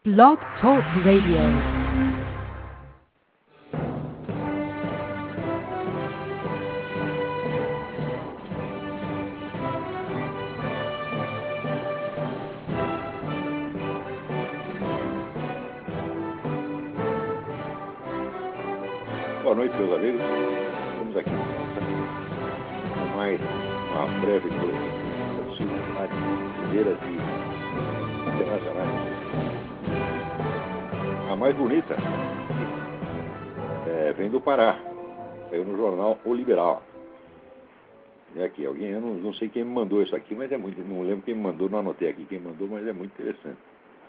Blog Talk Radio. Boa noite, meus amigos. Estamos aqui com mais uma breve coleção das cidades brasileiras e internacionais. A mais bonita vem do Pará, saiu no jornal O Liberal. É aqui, alguém, eu não sei quem me mandou isso aqui, mas é muito, não lembro quem me mandou, não anotei aqui quem mandou, mas é muito interessante.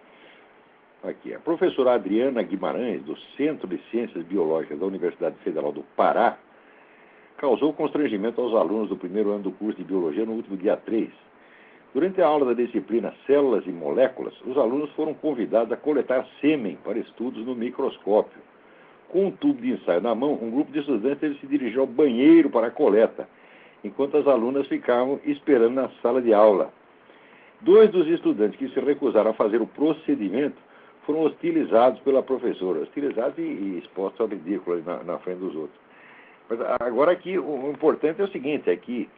Aqui, a professora Adriana Guimarães, do Centro de Ciências Biológicas da Universidade Federal do Pará, causou constrangimento aos alunos do primeiro ano do curso de Biologia no último dia 3. Durante a aula da disciplina Células e Moléculas, os alunos foram convidados a coletar sêmen para estudos no microscópio. Com um tubo de ensaio na mão, um grupo de estudantes teve que se dirigir ao banheiro para a coleta, enquanto as alunas ficavam esperando na sala de aula. 2 dos estudantes que se recusaram a fazer o procedimento foram hostilizados pela professora, hostilizados e expostos ao ridículo na frente dos outros. Mas agora aqui, o importante é o seguinte, é que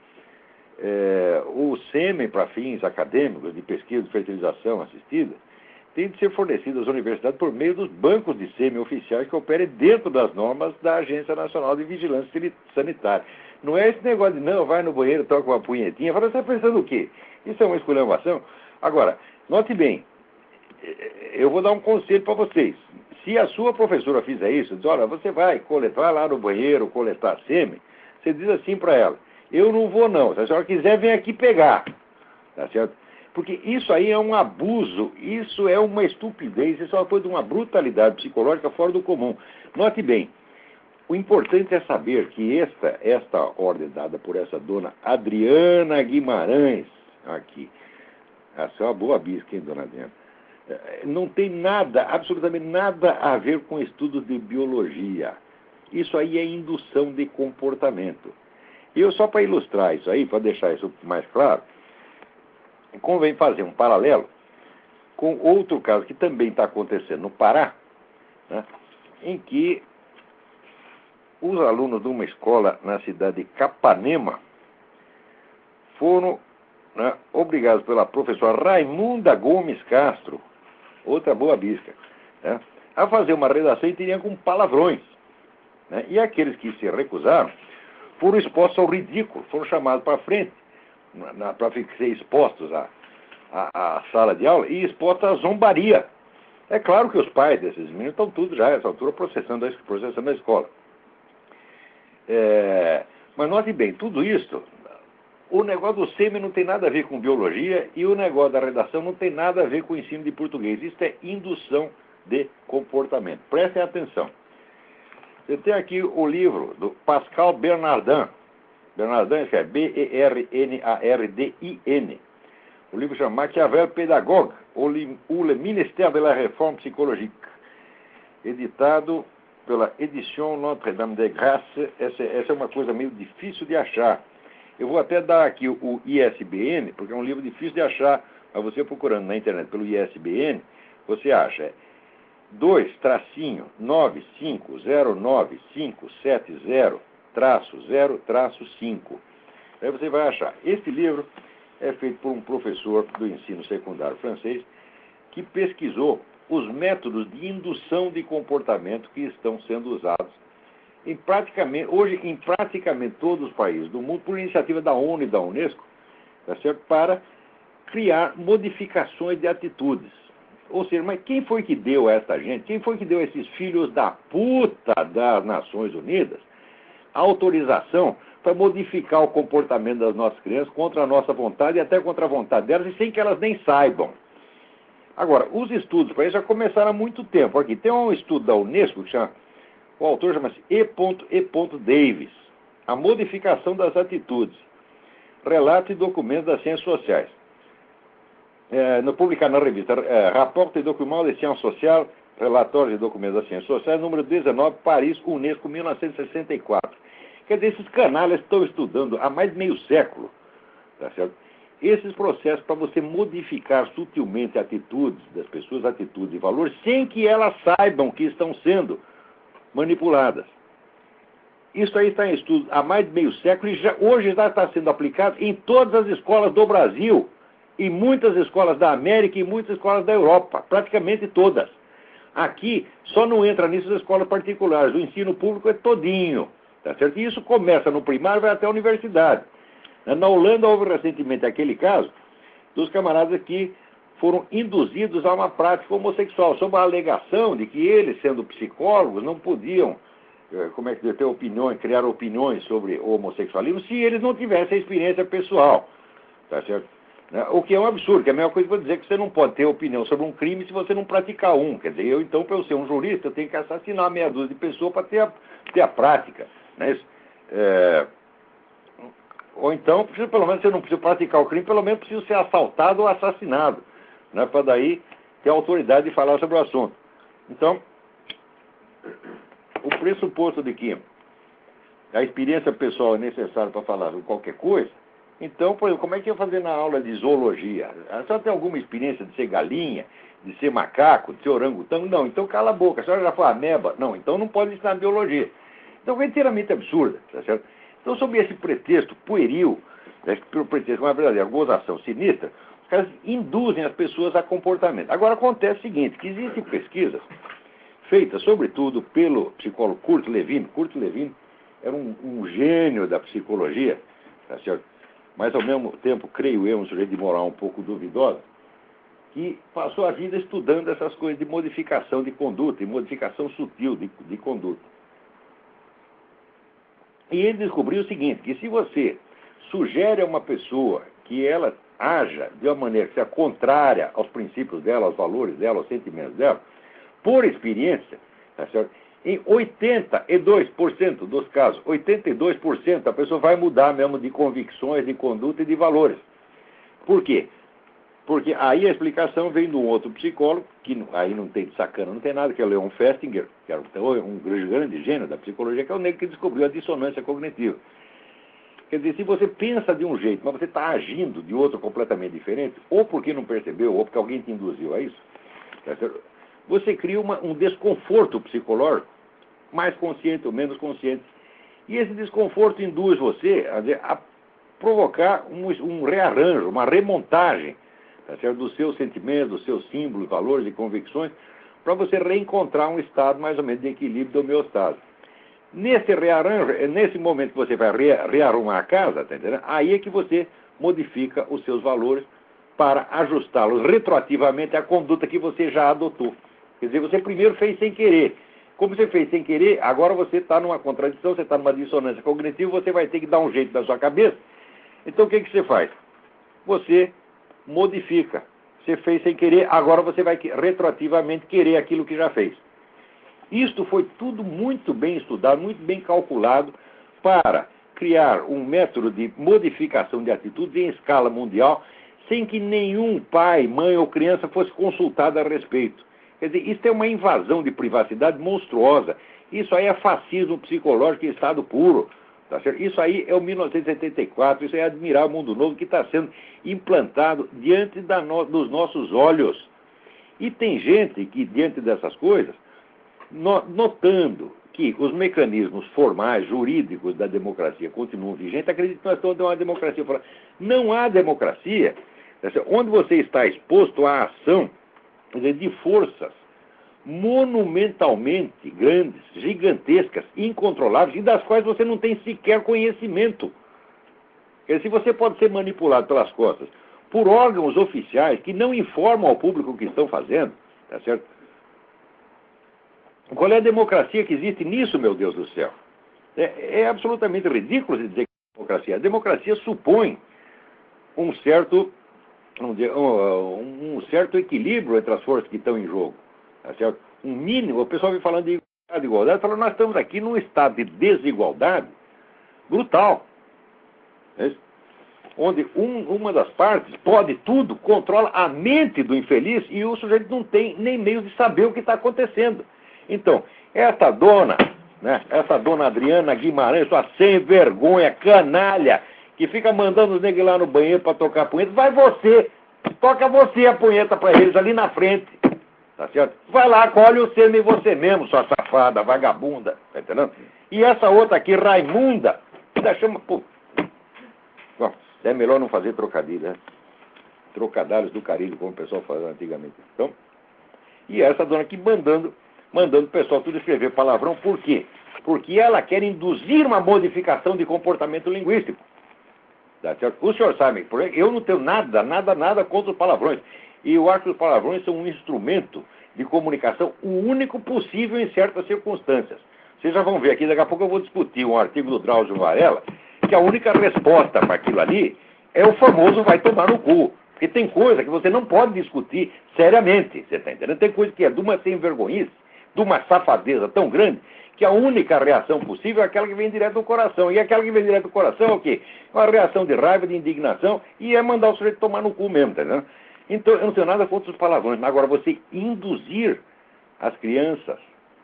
o sêmen para fins acadêmicos, de pesquisa de fertilização assistida, tem de ser fornecido às universidades por meio dos bancos de sêmen oficiais que operem dentro das normas da Agência Nacional de Vigilância Sanitária. Não é esse negócio de, não, vai no banheiro, toca uma punhetinha, fala, você está pensando o quê? Isso é uma esculhambação? Agora, note bem, eu vou dar um conselho para vocês. Se a sua professora fizer isso, diz, olha, você vai lá no banheiro coletar sêmen, você diz assim para ela, eu não vou não, se a senhora quiser, vem aqui pegar, tá certo? Porque isso aí é um abuso, isso é uma estupidez, isso é uma coisa de uma brutalidade psicológica fora do comum. Note bem, o importante é saber que esta ordem dada por essa dona Adriana Guimarães, aqui, essa é uma boa bisca, hein, dona Adriana? Não tem nada, absolutamente nada a ver com estudos de biologia. Isso aí é indução de comportamento. Eu, só para ilustrar isso aí, para deixar isso mais claro, convém fazer um paralelo com outro caso que também está acontecendo no Pará, né, em que os alunos de uma escola na cidade de Capanema foram, né, obrigados pela professora Raimunda Gomes Castro, outra boa bisca, né, a fazer uma redação e teriam com palavrões. Né, e aqueles que se recusaram foram expostos ao ridículo, foram chamados para frente, para ser expostos à sala de aula e expostos à zombaria. É claro que os pais desses meninos estão tudo já, nessa altura, processando a escola. Mas note bem, tudo isso, o negócio do sêmen não tem nada a ver com biologia e o negócio da redação não tem nada a ver com o ensino de português. Isso é indução de comportamento. Prestem atenção. Você tem aqui o livro do Pascal Bernardin. Bernardin escreve B-E-R-N-A-R-D-I-N. O livro chama Maquiavel Pédagogue, ou Le Ministère de la Réforme Psychologique, editado pela Edition Notre-Dame de Grâce. Essa é uma coisa meio difícil de achar. Eu vou até dar aqui o ISBN, porque é um livro difícil de achar, mas você procurando na internet pelo ISBN, você acha 2-9509570-0-5. Aí você vai achar. Esse livro é feito por um professor do ensino secundário francês que pesquisou os métodos de indução de comportamento que estão sendo usados hoje em praticamente todos os países do mundo, por iniciativa da ONU e da Unesco, tá certo? Para criar modificações de atitudes. Ou seja, mas quem foi que deu a essa gente, quem foi que deu a esses filhos da puta das Nações Unidas a autorização para modificar o comportamento das nossas crianças contra a nossa vontade e até contra a vontade delas e sem que elas nem saibam? Agora, os estudos para isso já começaram há muito tempo. Aqui tem um estudo da Unesco que o autor chama-se E. Davis, A Modificação das Atitudes, Relatos e Documentos das Ciências Sociais. Publicado na revista Rapport et Documents de Sciences Sociales, Relatórios e Documentos das Ciências Sociais, número 19, Paris, Unesco, 1964. Quer dizer, esses canalhas estão estudando há mais de meio século, tá certo? esses processos para você modificar sutilmente atitudes das pessoas, atitudes e valores, sem que elas saibam que estão sendo manipuladas. Isso aí está em estudo há mais de meio século e hoje já está sendo aplicado em todas as escolas do Brasil, em muitas escolas da América e muitas escolas da Europa, praticamente todas. Aqui só não entra nisso as escolas particulares, o ensino público é todinho, tá certo? E isso começa no primário e vai até a universidade. Na Holanda houve recentemente aquele caso dos camaradas que foram induzidos a uma prática homossexual, sob a alegação de que eles, sendo psicólogos, não podiam, ter opiniões, criar opiniões sobre o homossexualismo se eles não tivessem a experiência pessoal, tá certo? O que é um absurdo, que é a mesma coisa que eu vou dizer que você não pode ter opinião sobre um crime se você não praticar um. Quer dizer, eu então, para eu ser um jurista, eu tenho que assassinar meia dúzia de pessoas para ter a prática, né? Ou então, pelo menos, você não precisa praticar o crime, pelo menos precisa ser assaltado ou assassinado, né? Para daí ter a autoridade de falar sobre o assunto. Então, o pressuposto de que a experiência pessoal é necessária para falar sobre qualquer coisa, então, por exemplo, como é que eu ia fazer na aula de zoologia? A senhora tem alguma experiência de ser galinha, de ser macaco, de ser orangotango? Não, então cala a boca. A senhora já foi ameba? Não, então não pode ensinar biologia. Então é inteiramente absurda, tá certo? Então, sob esse pretexto pueril, pelo pretexto, uma verdadeira gozação sinistra, os caras induzem as pessoas a comportamento. Agora, acontece o seguinte, que existem pesquisas feitas, sobretudo, pelo psicólogo Kurt Lewin. Kurt Lewin era um gênio da psicologia, tá certo? Mas, ao mesmo tempo, creio eu, um sujeito de moral um pouco duvidosa, que passou a vida estudando essas coisas de modificação de conduta e modificação sutil de conduta. E ele descobriu o seguinte, que se você sugere a uma pessoa que ela haja de uma maneira que seja contrária aos princípios dela, aos valores dela, aos sentimentos dela, por experiência, tá certo? Em 82% dos casos, 82% a pessoa vai mudar mesmo de convicções, de conduta e de valores. Por quê? Porque aí a explicação vem de um outro psicólogo, que aí não tem de sacana, não tem nada, que é o Leon Festinger, que era um grande gênio da psicologia, que é o negro que descobriu a dissonância cognitiva. Quer dizer, se você pensa de um jeito, mas você está agindo de outro completamente diferente, ou porque não percebeu, ou porque alguém te induziu a isso, tá certo? Você cria um desconforto psicológico, mais consciente ou menos consciente. E esse desconforto induz você a provocar um rearranjo, uma remontagem, tá certo? Dos seus sentimentos, dos seus símbolos, valores e convicções, para você reencontrar um estado mais ou menos de equilíbrio, de homeostase. Nesse rearranjo, é nesse momento que você vai rearrumar a casa, tá entendendo? Aí é que você modifica os seus valores para ajustá-los retroativamente à conduta que você já adotou. Quer dizer, você primeiro fez sem querer. Como você fez sem querer, agora você está numa contradição, você está numa dissonância cognitiva, você vai ter que dar um jeito na sua cabeça. Então o que você faz? Você modifica. Você fez sem querer, agora você vai retroativamente querer aquilo que já fez. Isto foi tudo muito bem estudado, muito bem calculado para criar um método de modificação de atitudes em escala mundial, sem que nenhum pai, mãe ou criança fosse consultado a respeito. Quer dizer, isso é uma invasão de privacidade monstruosa. Isso aí é fascismo psicológico em estado puro. Tá certo? Isso aí é o 1974, isso é admirar o mundo novo que está sendo implantado diante dos nossos olhos. E tem gente que, diante dessas coisas, notando que os mecanismos formais, jurídicos da democracia continuam vigentes, acredita que nós estamos numa democracia. Não há democracia onde você está exposto à ação, quer dizer, de forças monumentalmente grandes, gigantescas, incontroláveis, e das quais você não tem sequer conhecimento. Quer dizer, se você pode ser manipulado pelas costas por órgãos oficiais que não informam ao público o que estão fazendo, tá certo? Qual é a democracia que existe nisso, meu Deus do céu? É absolutamente ridículo dizer que é democracia. A democracia supõe um certo equilíbrio entre as forças que estão em jogo. Tá certo? Um mínimo, o pessoal vem falando de igualdade, falando, nós estamos aqui num estado de desigualdade brutal. Né? Onde uma das partes pode tudo, controla a mente do infeliz e o sujeito não tem nem meio de saber o que está acontecendo. Então, essa dona Adriana Guimarães, sua sem vergonha, canalha, que fica mandando os negros lá no banheiro para tocar a punheta. Vai você, toca você a punheta para eles ali na frente. Tá certo? Vai lá, colhe o sêmen você mesmo, sua safada, vagabunda. Tá entendendo? E essa outra aqui, Raimunda, ainda chama... Pô. Bom, é melhor não fazer trocadilho, né? Trocadilhos do carilho, como o pessoal fazia antigamente. Então, e essa dona aqui mandando o pessoal tudo escrever palavrão. Por quê? Porque ela quer induzir uma modificação de comportamento linguístico. Tá certo? O senhor sabe, eu não tenho nada contra os palavrões. E eu acho que os palavrões são um instrumento de comunicação, o único possível em certas circunstâncias. Vocês já vão ver aqui, daqui a pouco eu vou discutir um artigo do Drauzio Varela, que a única resposta para aquilo ali é o famoso vai tomar no cu. Porque tem coisa que você não pode discutir seriamente, você está entendendo? Tem coisa que é de uma sem vergonhice, de uma safadeza tão grande, que a única reação possível é aquela que vem direto do coração. E aquela que vem direto do coração é o quê? Uma reação de raiva, de indignação, e é mandar o sujeito tomar no cu mesmo, tá entendendo? Então, eu não tenho nada contra os palavrões. Agora, você induzir as crianças,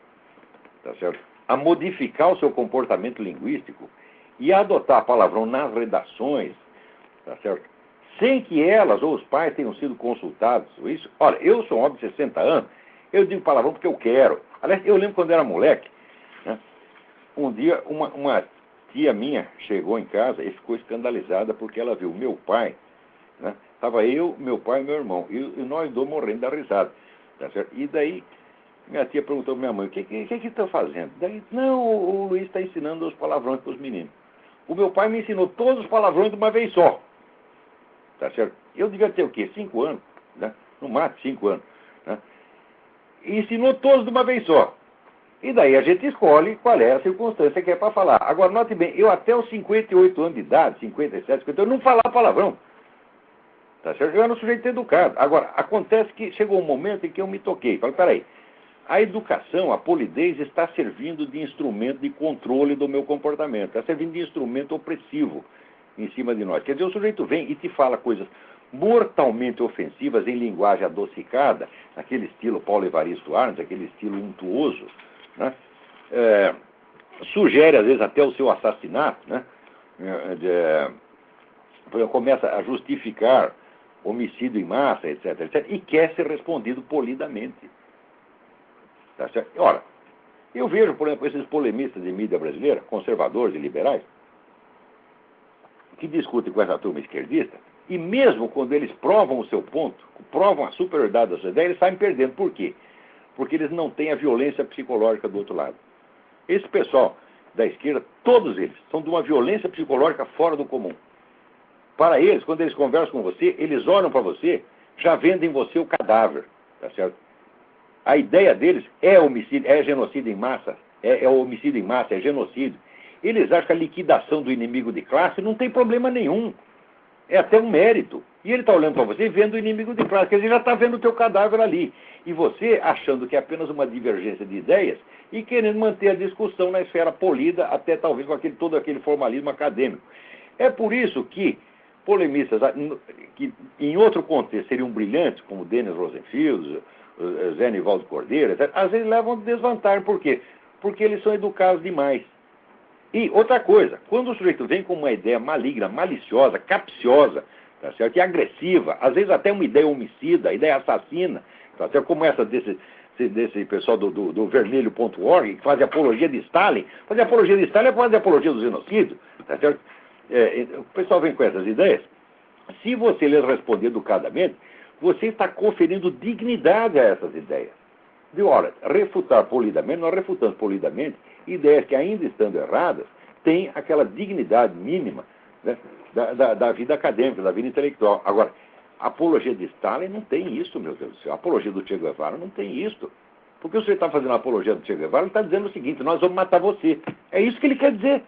tá certo, a modificar o seu comportamento linguístico e a adotar palavrão nas redações, tá certo, sem que elas ou os pais tenham sido consultados. Isso, olha, eu sou um homem de 60 anos, eu digo palavrão porque eu quero. Aliás, eu lembro quando eu era moleque, né, um dia uma tia minha chegou em casa e ficou escandalizada porque ela viu meu pai, né? Estava eu, meu pai e meu irmão, e nós dois morrendo da risada, tá certo? E daí minha tia perguntou para minha mãe, o que está fazendo? Daí, não, o Luiz está ensinando os palavrões para os meninos. O meu pai me ensinou todos os palavrões de uma vez só, tá certo? Eu devia ter o quê? 5 anos, né? No máximo 5 anos, né? E ensinou todos de uma vez só. E daí a gente escolhe qual é a circunstância que é para falar. Agora, note bem, eu até os 58 anos de idade, 57, 58, eu não falava palavrão. Tá certo? Eu era um sujeito educado. Agora, acontece que chegou um momento em que eu me toquei. Falei, peraí, a educação, a polidez está servindo de instrumento de controle do meu comportamento. Está servindo de instrumento opressivo em cima de nós. Quer dizer, o sujeito vem e te fala coisas mortalmente ofensivas em linguagem adocicada, naquele estilo Paulo Evaristo Arnes, aquele estilo untuoso, né? Sugere, às vezes, até o seu assassinato, né? Começa a justificar homicídio em massa, etc, etc, e quer ser respondido polidamente. Tá certo? Ora, eu vejo, por exemplo, esses polemistas de mídia brasileira, conservadores e liberais, que discutem com essa turma esquerdista, e mesmo quando eles provam o seu ponto, provam a superioridade da sua ideia, eles saem perdendo. Por quê? Porque eles não têm a violência psicológica do outro lado. Esse pessoal da esquerda, todos eles, são de uma violência psicológica fora do comum. Para eles, quando eles conversam com você, eles olham para você, já vendem você o cadáver, tá certo? A ideia deles é homicídio, é genocídio em massa, é homicídio em massa, é genocídio. Eles acham que a liquidação do inimigo de classe não tem problema nenhum. É até um mérito. E ele está olhando para você e vendo o inimigo de classe, quer dizer, já está vendo o teu cadáver ali. E você achando que é apenas uma divergência de ideias e querendo manter a discussão na esfera polida, até talvez com todo aquele formalismo acadêmico. É por isso que polemistas que em outro contexto seriam brilhantes, como Denis Rosenfield, Zé Nivaldo Cordeiro, etc., às vezes levam desvantagem. Por quê? Porque eles são educados demais. E outra coisa, quando o sujeito vem com uma ideia maligna, maliciosa, capciosa, tá certo? E agressiva, às vezes até uma ideia homicida, ideia assassina, tá certo? Como essa desse pessoal do vermelho.org, que faz apologia de Stalin. Fazer apologia de Stalin é fazer apologia do genocídio, tá certo? O pessoal vem com essas ideias. Se você lhes responder educadamente, você está conferindo dignidade a essas ideias. De olha, refutar polidamente, nós refutamos polidamente ideias que, ainda estando erradas, têm aquela dignidade mínima, né, da vida acadêmica, da vida intelectual. Agora, a apologia de Stalin não tem isso, meu Deus do céu. A apologia do Che Guevara não tem isso. Porque você está fazendo a apologia do Che Guevara, ele está dizendo o seguinte: nós vamos matar você. É isso que ele quer dizer.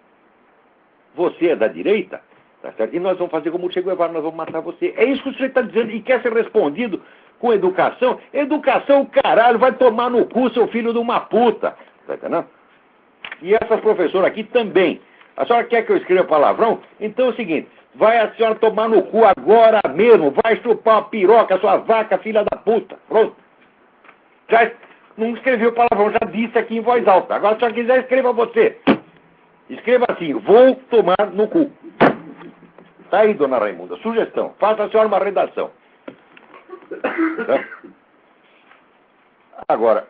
Você é da direita, tá certo? E nós vamos fazer como o Che Guevara, nós vamos matar você. É isso que você está dizendo e quer ser respondido com educação. Educação, caralho, vai tomar no cu, seu filho de uma puta. Tá entendendo? E essa professora aqui também. A senhora quer que eu escreva palavrão? Então é o seguinte: vai a senhora tomar no cu agora mesmo. Vai chupar uma piroca, sua vaca, filha da puta. Pronto. Já não escreveu palavrão, já disse aqui em voz alta. Agora, se a senhora quiser, escreva você. Escreva assim: vou tomar no cu. Tá aí, dona Raimunda, sugestão. Faça a senhora uma redação. Tá? Agora,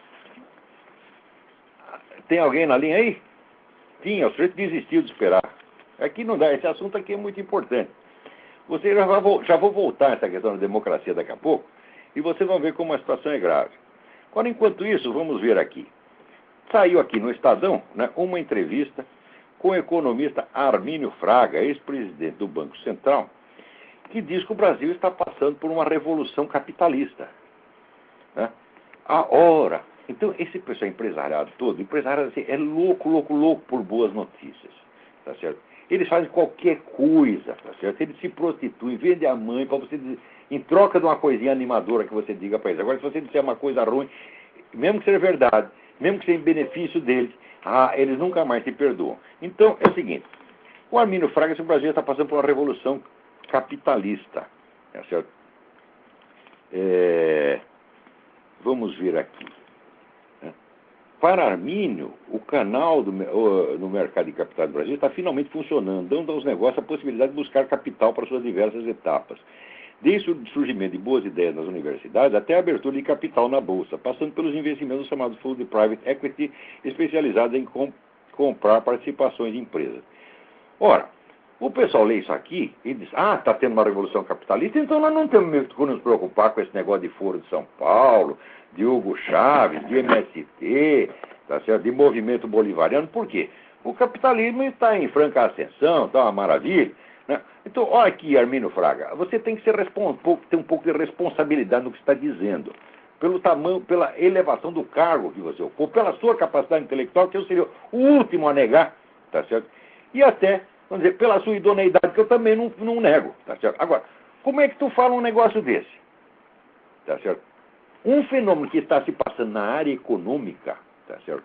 tem alguém na linha aí? Tinha, o sujeito desistiu de esperar. Aqui não dá, esse assunto aqui é muito importante. Você já vou voltar a essa questão da democracia daqui a pouco, e vocês vão ver como a situação é grave. Agora, enquanto isso, vamos ver aqui. Saiu aqui no Estadão, né, uma entrevista com o economista Armínio Fraga, ex-presidente do Banco Central, que diz que o Brasil está passando por uma revolução capitalista. Né? Então, esse pessoal empresariado todo, empresariado assim, é louco por boas notícias, tá certo? Eles fazem qualquer coisa, tá certo? Eles se prostituem, vendem a mãe para você dizer, em troca de uma coisinha animadora que você diga para eles. Agora, se você disser uma coisa ruim, mesmo que seja verdade, mesmo que seja em benefício deles, eles nunca mais se perdoam. Então, é o seguinte, o Armínio Fraga diz que o Brasil está passando por uma revolução capitalista, tá certo? Vamos ver aqui. Para Armínio, o canal no mercado de capitais do Brasil está finalmente funcionando, dando aos negócios a possibilidade de buscar capital para suas diversas etapas. Desde o surgimento de boas ideias nas universidades até a abertura de capital na Bolsa, passando pelos investimentos chamados fundos de private equity, especializados em comprar participações de empresas. Ora, o pessoal lê isso aqui e diz, está tendo uma revolução capitalista, então nós não temos mesmo que nos preocupar com esse negócio de Foro de São Paulo, de Hugo Chávez, de MST, tá certo? De movimento bolivariano. Por quê? O capitalismo está em franca ascensão, está uma maravilha. Né? Então, olha aqui, Armínio Fraga, você tem que ter um pouco de responsabilidade no que está dizendo. Pelo tamanho, pela elevação do cargo que você ocupa, pela sua capacidade intelectual, que eu seria o último a negar, tá certo? E até, vamos dizer, pela sua idoneidade, que eu também não nego, tá certo? Agora, como é que tu fala um negócio desse? Tá certo? Um fenômeno que está se passando na área econômica, tá certo?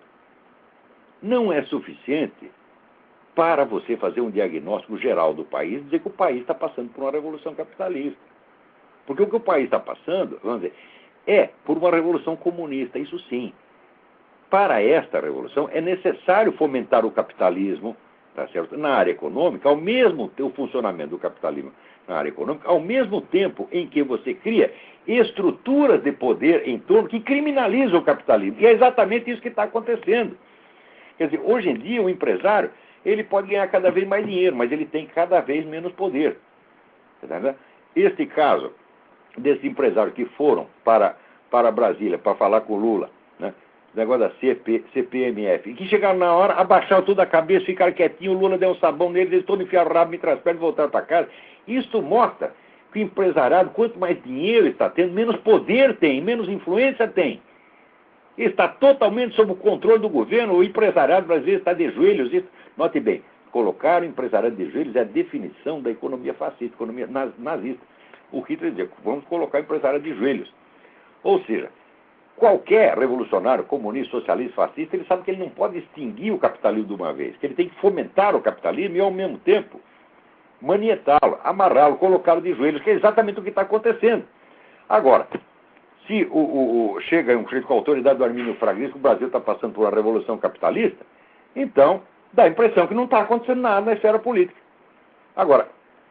Não é suficiente para você fazer um diagnóstico geral do país e dizer que o país está passando por uma revolução capitalista. Porque o que o país está passando, vamos dizer, é por uma revolução comunista, isso sim. Para esta revolução é necessário fomentar o capitalismo, tá certo? Na área econômica, ao mesmo tempo, o funcionamento do capitalismo na área econômica, ao mesmo tempo em que você cria estruturas de poder em torno que criminalizam o capitalismo. E é exatamente isso que está acontecendo. Quer dizer, hoje em dia o empresário, ele pode ganhar cada vez mais dinheiro, mas ele tem cada vez menos poder. Tá? Este caso desses empresários que foram para Brasília para falar com o Lula, né? O negócio da CPMF, e que chegaram na hora, abaixaram toda a cabeça, ficaram quietinhos, o Lula deu um sabão neles, eles todos enfiaram o rabo entre as pernas e voltaram para casa. Isso mostra que o empresariado, quanto mais dinheiro está tendo, menos poder tem, menos influência tem. Está totalmente sob o controle do governo, o empresariado brasileiro está de joelhos. Note bem, colocar o empresariado de joelhos é a definição da economia fascista, economia nazista. O Hitler dizia, vamos colocar o empresariado de joelhos. Ou seja, qualquer revolucionário, comunista, socialista, fascista, ele sabe que ele não pode extinguir o capitalismo de uma vez, que ele tem que fomentar o capitalismo e, ao mesmo tempo, manietá-lo, amarrá-lo, colocá-lo de joelhos, que é exatamente o que está acontecendo. Agora, se chega um sujeito com a autoridade do Armínio Fraga que o Brasil está passando por uma revolução capitalista, então dá a impressão que não está acontecendo nada na esfera política. Agora,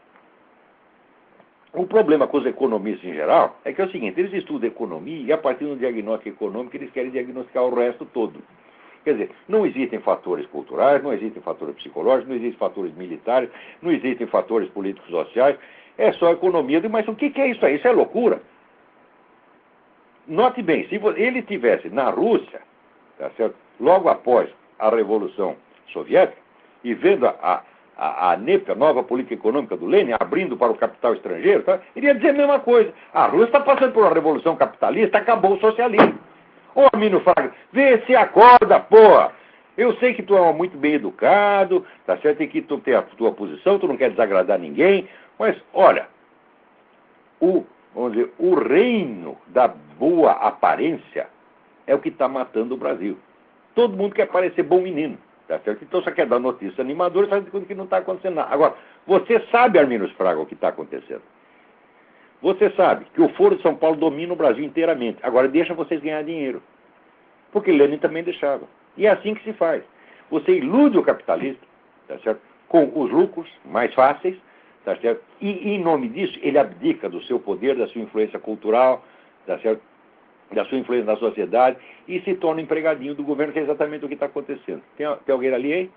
o problema com os economistas em geral é que é o seguinte, eles estudam economia e a partir do diagnóstico econômico eles querem diagnosticar o resto todo. Quer dizer, não existem fatores culturais, não existem fatores psicológicos, não existem fatores militares, não existem fatores políticos sociais, é só economia. Mas o que é isso aí? Isso é loucura. Note bem, se ele estivesse na Rússia, tá certo? Logo após a Revolução Soviética, e vendo a NEP, a nova política econômica do Lenin, abrindo para o capital estrangeiro, tá? Iria dizer a mesma coisa. A Rússia está passando por uma revolução capitalista, acabou o socialismo. Ô, Armínio Fraga, vê se acorda, porra! Eu sei que tu é muito bem educado, tá certo? E que tu tem a tua posição, tu não quer desagradar ninguém, mas, olha, vamos dizer, o reino da boa aparência é o que está matando o Brasil. Todo mundo quer parecer bom menino, tá certo? Então só quer dar notícia animadora e faz de conta que não está acontecendo nada. Agora, você sabe, Armínio Fraga, o que está acontecendo. Você sabe que o Foro de São Paulo domina o Brasil inteiramente. Agora deixa vocês ganhar dinheiro. Porque Lenin também deixava. E é assim que se faz. Você ilude o capitalista, tá certo? Com os lucros mais fáceis, tá certo? E em nome disso, ele abdica do seu poder, da sua influência cultural, tá certo? Da sua influência na sociedade, e se torna empregadinho do governo, que é exatamente o que está acontecendo. Tem alguém ali aí?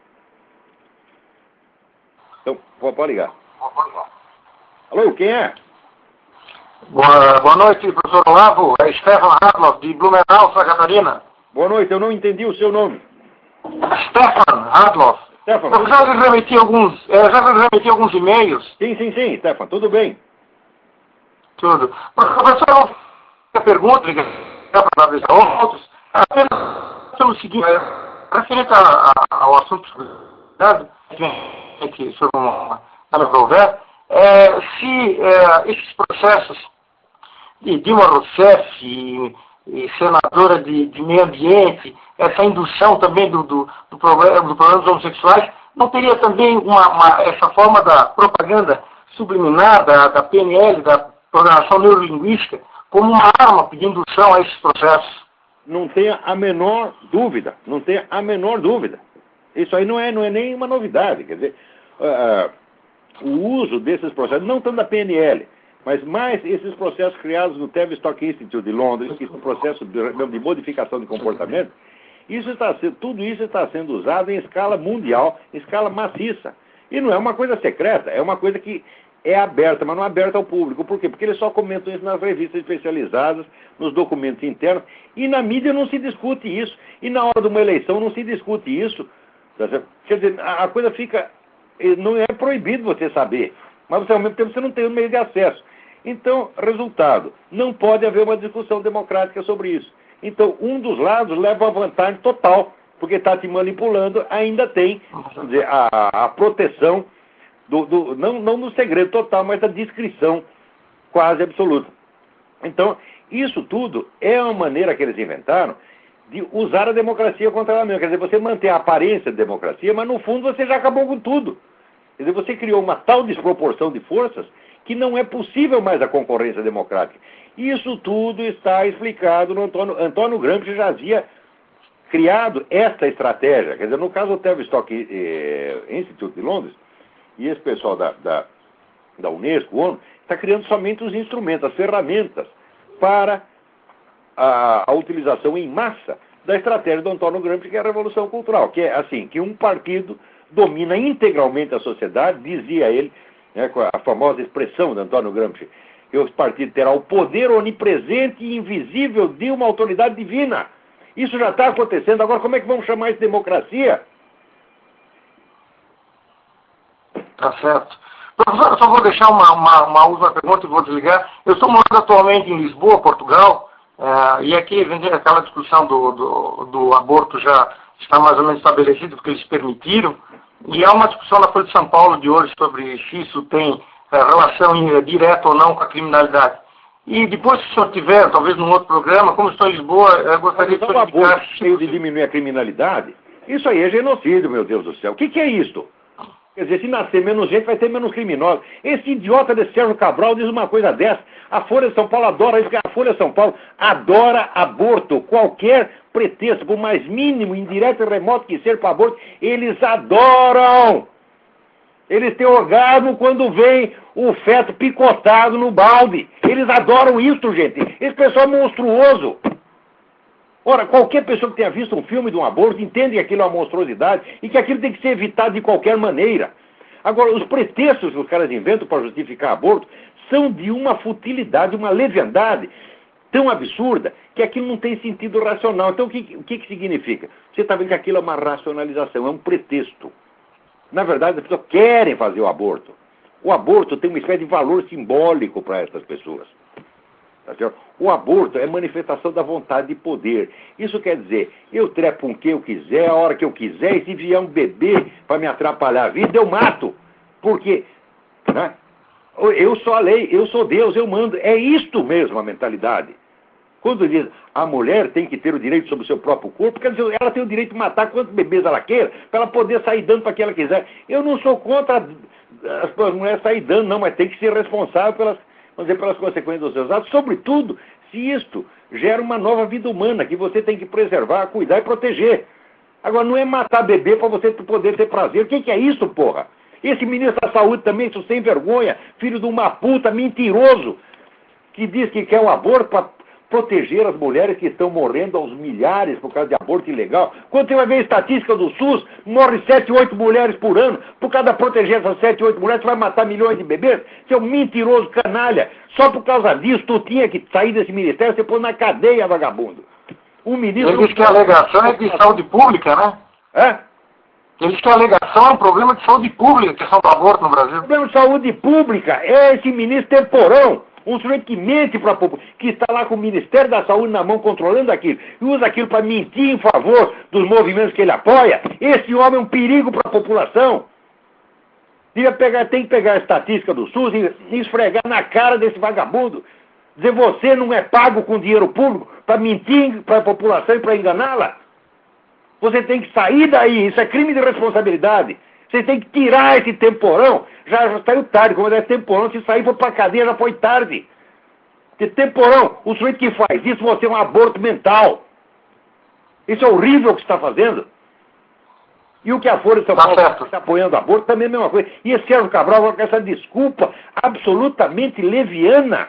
Então, pode ligar. Alô, quem é? Boa noite, professor Olavo. É Stefan Radloff, de Blumenau, Santa Catarina. Boa noite, eu não entendi o seu nome. Stefan Radloff. Stefan. Eu já lhe remeti alguns e-mails. Sim, Stefan, tudo bem. Tudo. Professor, a pergunta, para avisar outros, apenas pelo seguinte, referente ao assunto que o senhor não resolver, se esses processos de Dilma Rousseff e senadora de meio ambiente, essa indução também do problema dos homossexuais, não teria também essa forma da propaganda subliminar da PNL, da programação neurolinguística, como uma arma de indução a esses processos? Não tenha a menor dúvida, não tenha a menor dúvida. Isso aí não é nem uma novidade, quer dizer, o uso desses processos, não tanto da PNL, mas mais esses processos criados no Tavistock Institute de Londres, que são processos de modificação de comportamento, tudo isso está sendo usado em escala mundial, em escala maciça. E não é uma coisa secreta, é uma coisa que é aberta, mas não é aberta ao público. Por quê? Porque eles só comentam isso nas revistas especializadas, nos documentos internos, e na mídia não se discute isso, e na hora de uma eleição não se discute isso. Quer dizer, a coisa fica... Não é proibido você saber, mas você, ao mesmo tempo você não tem o meio de acesso. Então, resultado, não pode haver uma discussão democrática sobre isso. Então, um dos lados leva a vantagem total, porque está te manipulando, ainda tem, vamos dizer, a proteção, não do segredo total, mas da discrição quase absoluta. Então, isso tudo é uma maneira que eles inventaram de usar a democracia contra ela mesma. Quer dizer, você mantém a aparência de democracia, mas no fundo você já acabou com tudo. Quer dizer, você criou uma tal desproporção de forças que não é possível mais a concorrência democrática. Isso tudo está explicado no Antônio Gramsci já havia criado esta estratégia. Quer dizer, no caso do Tavistock Institute de Londres, e esse pessoal da Unesco, ONU, está criando somente os instrumentos, as ferramentas para a utilização em massa da estratégia do Antônio Gramsci, que é a Revolução Cultural, que é assim, que um partido domina integralmente a sociedade, dizia ele, né, com a famosa expressão do Antônio Gramsci, que o partido terá o poder onipresente e invisível de uma autoridade divina. Isso já está acontecendo, agora como é que vamos chamar isso de democracia? Tá certo. Professor, eu só vou deixar uma última pergunta e vou desligar. Eu estou morando atualmente em Lisboa, Portugal, e aqui aquela discussão do aborto já está mais ou menos estabelecido, porque eles permitiram, e há uma discussão na Folha de São Paulo de hoje sobre se isso tem relação direta ou não com a criminalidade. E depois, se o senhor tiver, talvez num outro programa, como estou em Lisboa, eu gostaria de solicitar... O aborto cheio de diminuir a criminalidade? Isso aí é genocídio, meu Deus do céu. O que é isto? Quer dizer, se nascer menos gente, vai ter menos criminosos. Esse idiota desse Sérgio Cabral diz uma coisa dessa. A Folha de São Paulo adora isso, a Folha de São Paulo adora aborto. Qualquer pretexto, por mais mínimo, indireto e remoto que seja para aborto, eles adoram. Eles têm orgasmo quando vem o feto picotado no balde. Eles adoram isso, gente. Esse pessoal é monstruoso. Ora, qualquer pessoa que tenha visto um filme de um aborto entende que aquilo é uma monstruosidade e que aquilo tem que ser evitado de qualquer maneira. Agora, os pretextos que os caras inventam para justificar aborto são de uma futilidade, uma leviandade tão absurda que aquilo não tem sentido racional. Então, o que significa? Você está vendo que aquilo é uma racionalização, é um pretexto. Na verdade, as pessoas querem fazer o aborto. O aborto tem uma espécie de valor simbólico para essas pessoas. Tá certo? O aborto é manifestação da vontade de poder. Isso quer dizer, eu trepo com quem eu quiser, a hora que eu quiser, e se vier um bebê para me atrapalhar a vida, eu mato. Porque, né, eu sou a lei, eu sou Deus, eu mando. É isto mesmo a mentalidade. Quando diz a mulher tem que ter o direito sobre o seu próprio corpo, quer dizer, ela tem o direito de matar quantos bebês ela queira, para ela poder sair dando para quem ela quiser. Eu não sou contra as mulheres sair dando, não, mas tem que ser responsável pelas consequências dos seus atos, sobretudo se isto gera uma nova vida humana que você tem que preservar, cuidar e proteger. Agora, não é matar bebê para você poder ter prazer. O que é isso, porra? Esse ministro da Saúde também, isso sem vergonha, filho de uma puta, mentiroso, que diz que quer o aborto para proteger as mulheres que estão morrendo aos milhares por causa de aborto ilegal. Quando você vai ver a estatística do SUS, morre 7, 8 mulheres por ano. Por causa de proteger essas 7, 8 mulheres, você vai matar milhões de bebês? Você é um mentiroso canalha. Só por causa disso, tu tinha que sair desse ministério, você pôs na cadeia, vagabundo. Um ministro... Ele diz que a alegação é de saúde pública, né? É? Ele diz que a alegação é um problema de saúde pública, a questão do aborto no Brasil. O problema de saúde pública é esse ministro temporão. Um sujeito que mente para a população, que está lá com o Ministério da Saúde na mão, controlando aquilo, e usa aquilo para mentir em favor dos movimentos que ele apoia. Esse homem é um perigo para a população. Tem que pegar a estatística do SUS e esfregar na cara desse vagabundo. Dizer, você não é pago com dinheiro público para mentir para a população e para enganá-la. Você tem que sair daí, isso é crime de responsabilidade. Você tem que tirar esse temporão. Já saiu tarde, como é temporão, se sair for pra cadeia já foi tarde. Porque temporão, o sujeito que faz isso, você é um aborto mental. Isso é horrível o que você está fazendo. E o que a Folha de São Paulo está apoiando o aborto também é a mesma coisa. E esse Sérgio Cabral com essa desculpa absolutamente leviana.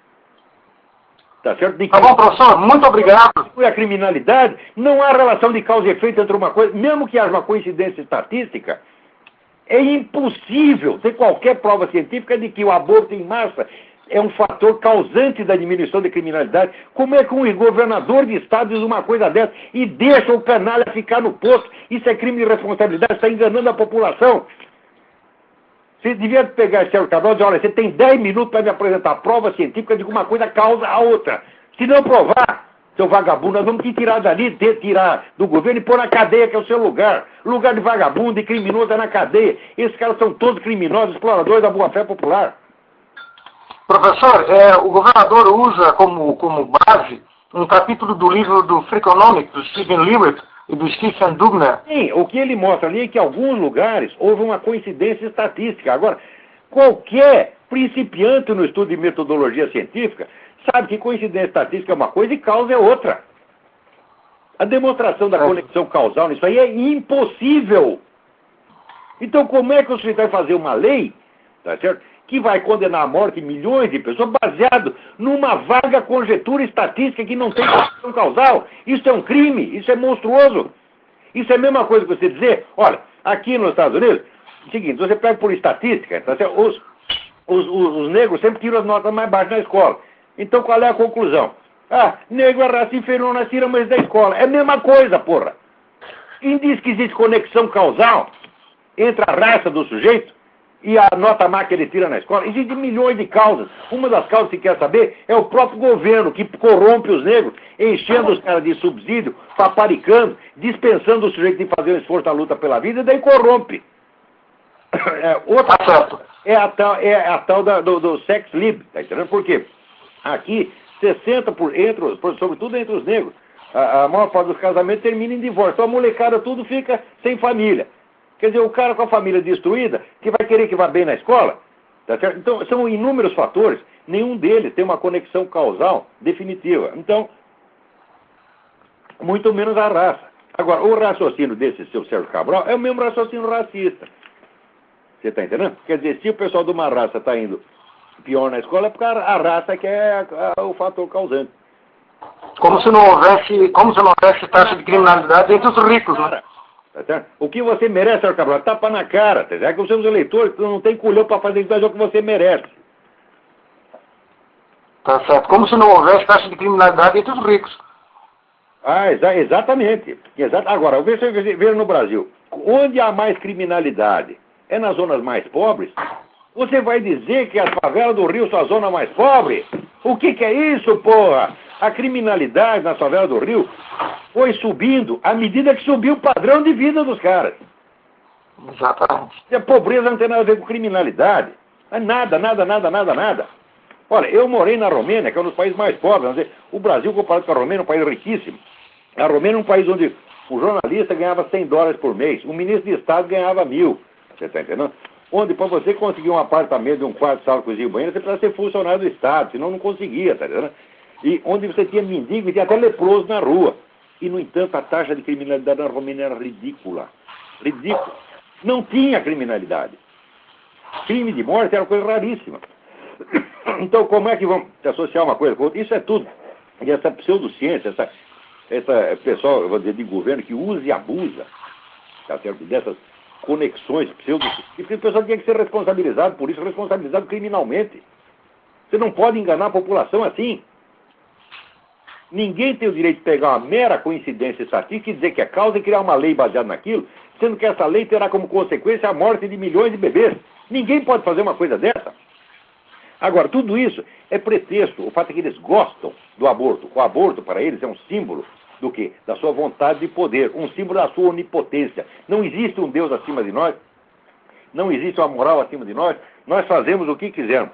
Tá certo? Tá bom, professor, muito obrigado. E a criminalidade, não há relação de causa e efeito entre uma coisa, mesmo que haja uma coincidência estatística. É impossível ter qualquer prova científica de que o aborto em massa é um fator causante da diminuição da criminalidade. Como é que um governador de estado diz uma coisa dessa e deixa o canalha ficar no posto? Isso é crime de responsabilidade, está enganando a população. Você devia pegar esse Sérgio Cabral e dizer, olha, você tem 10 minutos para me apresentar prova científica de que uma coisa causa a outra. Se não provar, seu vagabundo, nós vamos te tirar dali, tirar do governo e pôr na cadeia, que é o seu lugar. Lugar de vagabundo e criminoso é na cadeia. Esses caras são todos criminosos, exploradores da boa-fé popular. Professor, o governador usa como base um capítulo do livro do Freakonomics, do Stephen Lewitt e do Stephen Dubner. Sim, o que ele mostra ali é que em alguns lugares houve uma coincidência estatística. Agora, qualquer principiante no estudo de metodologia científica sabe que coincidência estatística é uma coisa e causa é outra. A demonstração da conexão causal nisso aí é impossível. Então, como é que o sujeito vai fazer uma lei, tá certo, que vai condenar à morte milhões de pessoas baseado numa vaga conjectura estatística que não tem conexão causal? Isso é um crime, isso é monstruoso. Isso é a mesma coisa que você dizer, olha, aqui nos Estados Unidos, é o seguinte, você pega por estatística, tá certo? Os negros sempre tiram as notas mais baixas na escola. Então, qual é a conclusão? Ah, negro é raça inferior nas tiramas da escola. É a mesma coisa, porra. Quem diz que existe conexão causal entre a raça do sujeito e a nota má que ele tira na escola? Existem milhões de causas. Uma das causas que quer saber é o próprio governo que corrompe os negros, enchendo os caras de subsídio, paparicando, dispensando o sujeito de fazer um esforço da luta pela vida, e daí corrompe. Outra coisa é a tal do sex lib, tá entendendo? Por quê? Aqui, 60%, sobretudo entre os negros, a maior parte dos casamentos termina em divórcio. Então a molecada tudo fica sem família. Quer dizer, o cara com a família destruída, que vai querer que vá bem na escola, tá certo? Então, são inúmeros fatores, nenhum deles tem uma conexão causal definitiva. Então, muito menos a raça. Agora, o raciocínio desse seu Sérgio Cabral é o mesmo raciocínio racista. Você está entendendo? Quer dizer, se o pessoal de uma raça está indo pior na escola, é porque a raça que é o fator causante. Como se não houvesse taxa de criminalidade entre os ricos, né? Tá certo? O que você merece, Sérgio Cabral, tapa na cara. Tá certo? É que os seus eleitores não tem culhão para fazer isso, o que você merece. Tá certo. Como se não houvesse taxa de criminalidade entre os ricos. Ah, exatamente. Agora, veja no Brasil, onde há mais criminalidade é nas zonas mais pobres. Você vai dizer que as favelas do Rio são a zona mais pobre? O que é isso, porra? A criminalidade na favela do Rio foi subindo à medida que subiu o padrão de vida dos caras. Exatamente. E a pobreza não tem nada a ver com criminalidade. Nada. Olha, eu morei na Romênia, que é um dos países mais pobres. O Brasil, comparado com a Romênia, é um país riquíssimo. A Romênia é um país onde o jornalista ganhava $100 por mês, o ministro de Estado ganhava 1.000. Você está entendendo? Onde, para você conseguir um apartamento de um quarto, sala, cozinha e banheiro, você precisa ser funcionário do Estado, senão não conseguia, tá entendendo? E onde você tinha mendigo e tinha até leproso na rua. E, no entanto, a taxa de criminalidade na Romênia era ridícula. Ridícula. Não tinha criminalidade. Crime de morte era uma coisa raríssima. Então, como é que vamos associar uma coisa com outra? Isso é tudo. E essa pseudociência, essa pessoal, eu vou dizer, de governo que usa e abusa, tá certo? Dessas conexões pseudocientíficas, o pessoal tinha que ser responsabilizado por isso, responsabilizado criminalmente. Você não pode enganar a população assim. Ninguém tem o direito de pegar uma mera coincidência estatística e dizer que é causa e criar uma lei baseada naquilo, sendo que essa lei terá como consequência a morte de milhões de bebês. Ninguém pode fazer uma coisa dessa. Agora, tudo isso é pretexto. O fato é que eles gostam do aborto. O aborto, para eles, é um símbolo do quê? Da sua vontade de poder, um símbolo da sua onipotência. Não existe um Deus acima de nós, não existe uma moral acima de nós, nós fazemos o que quisermos.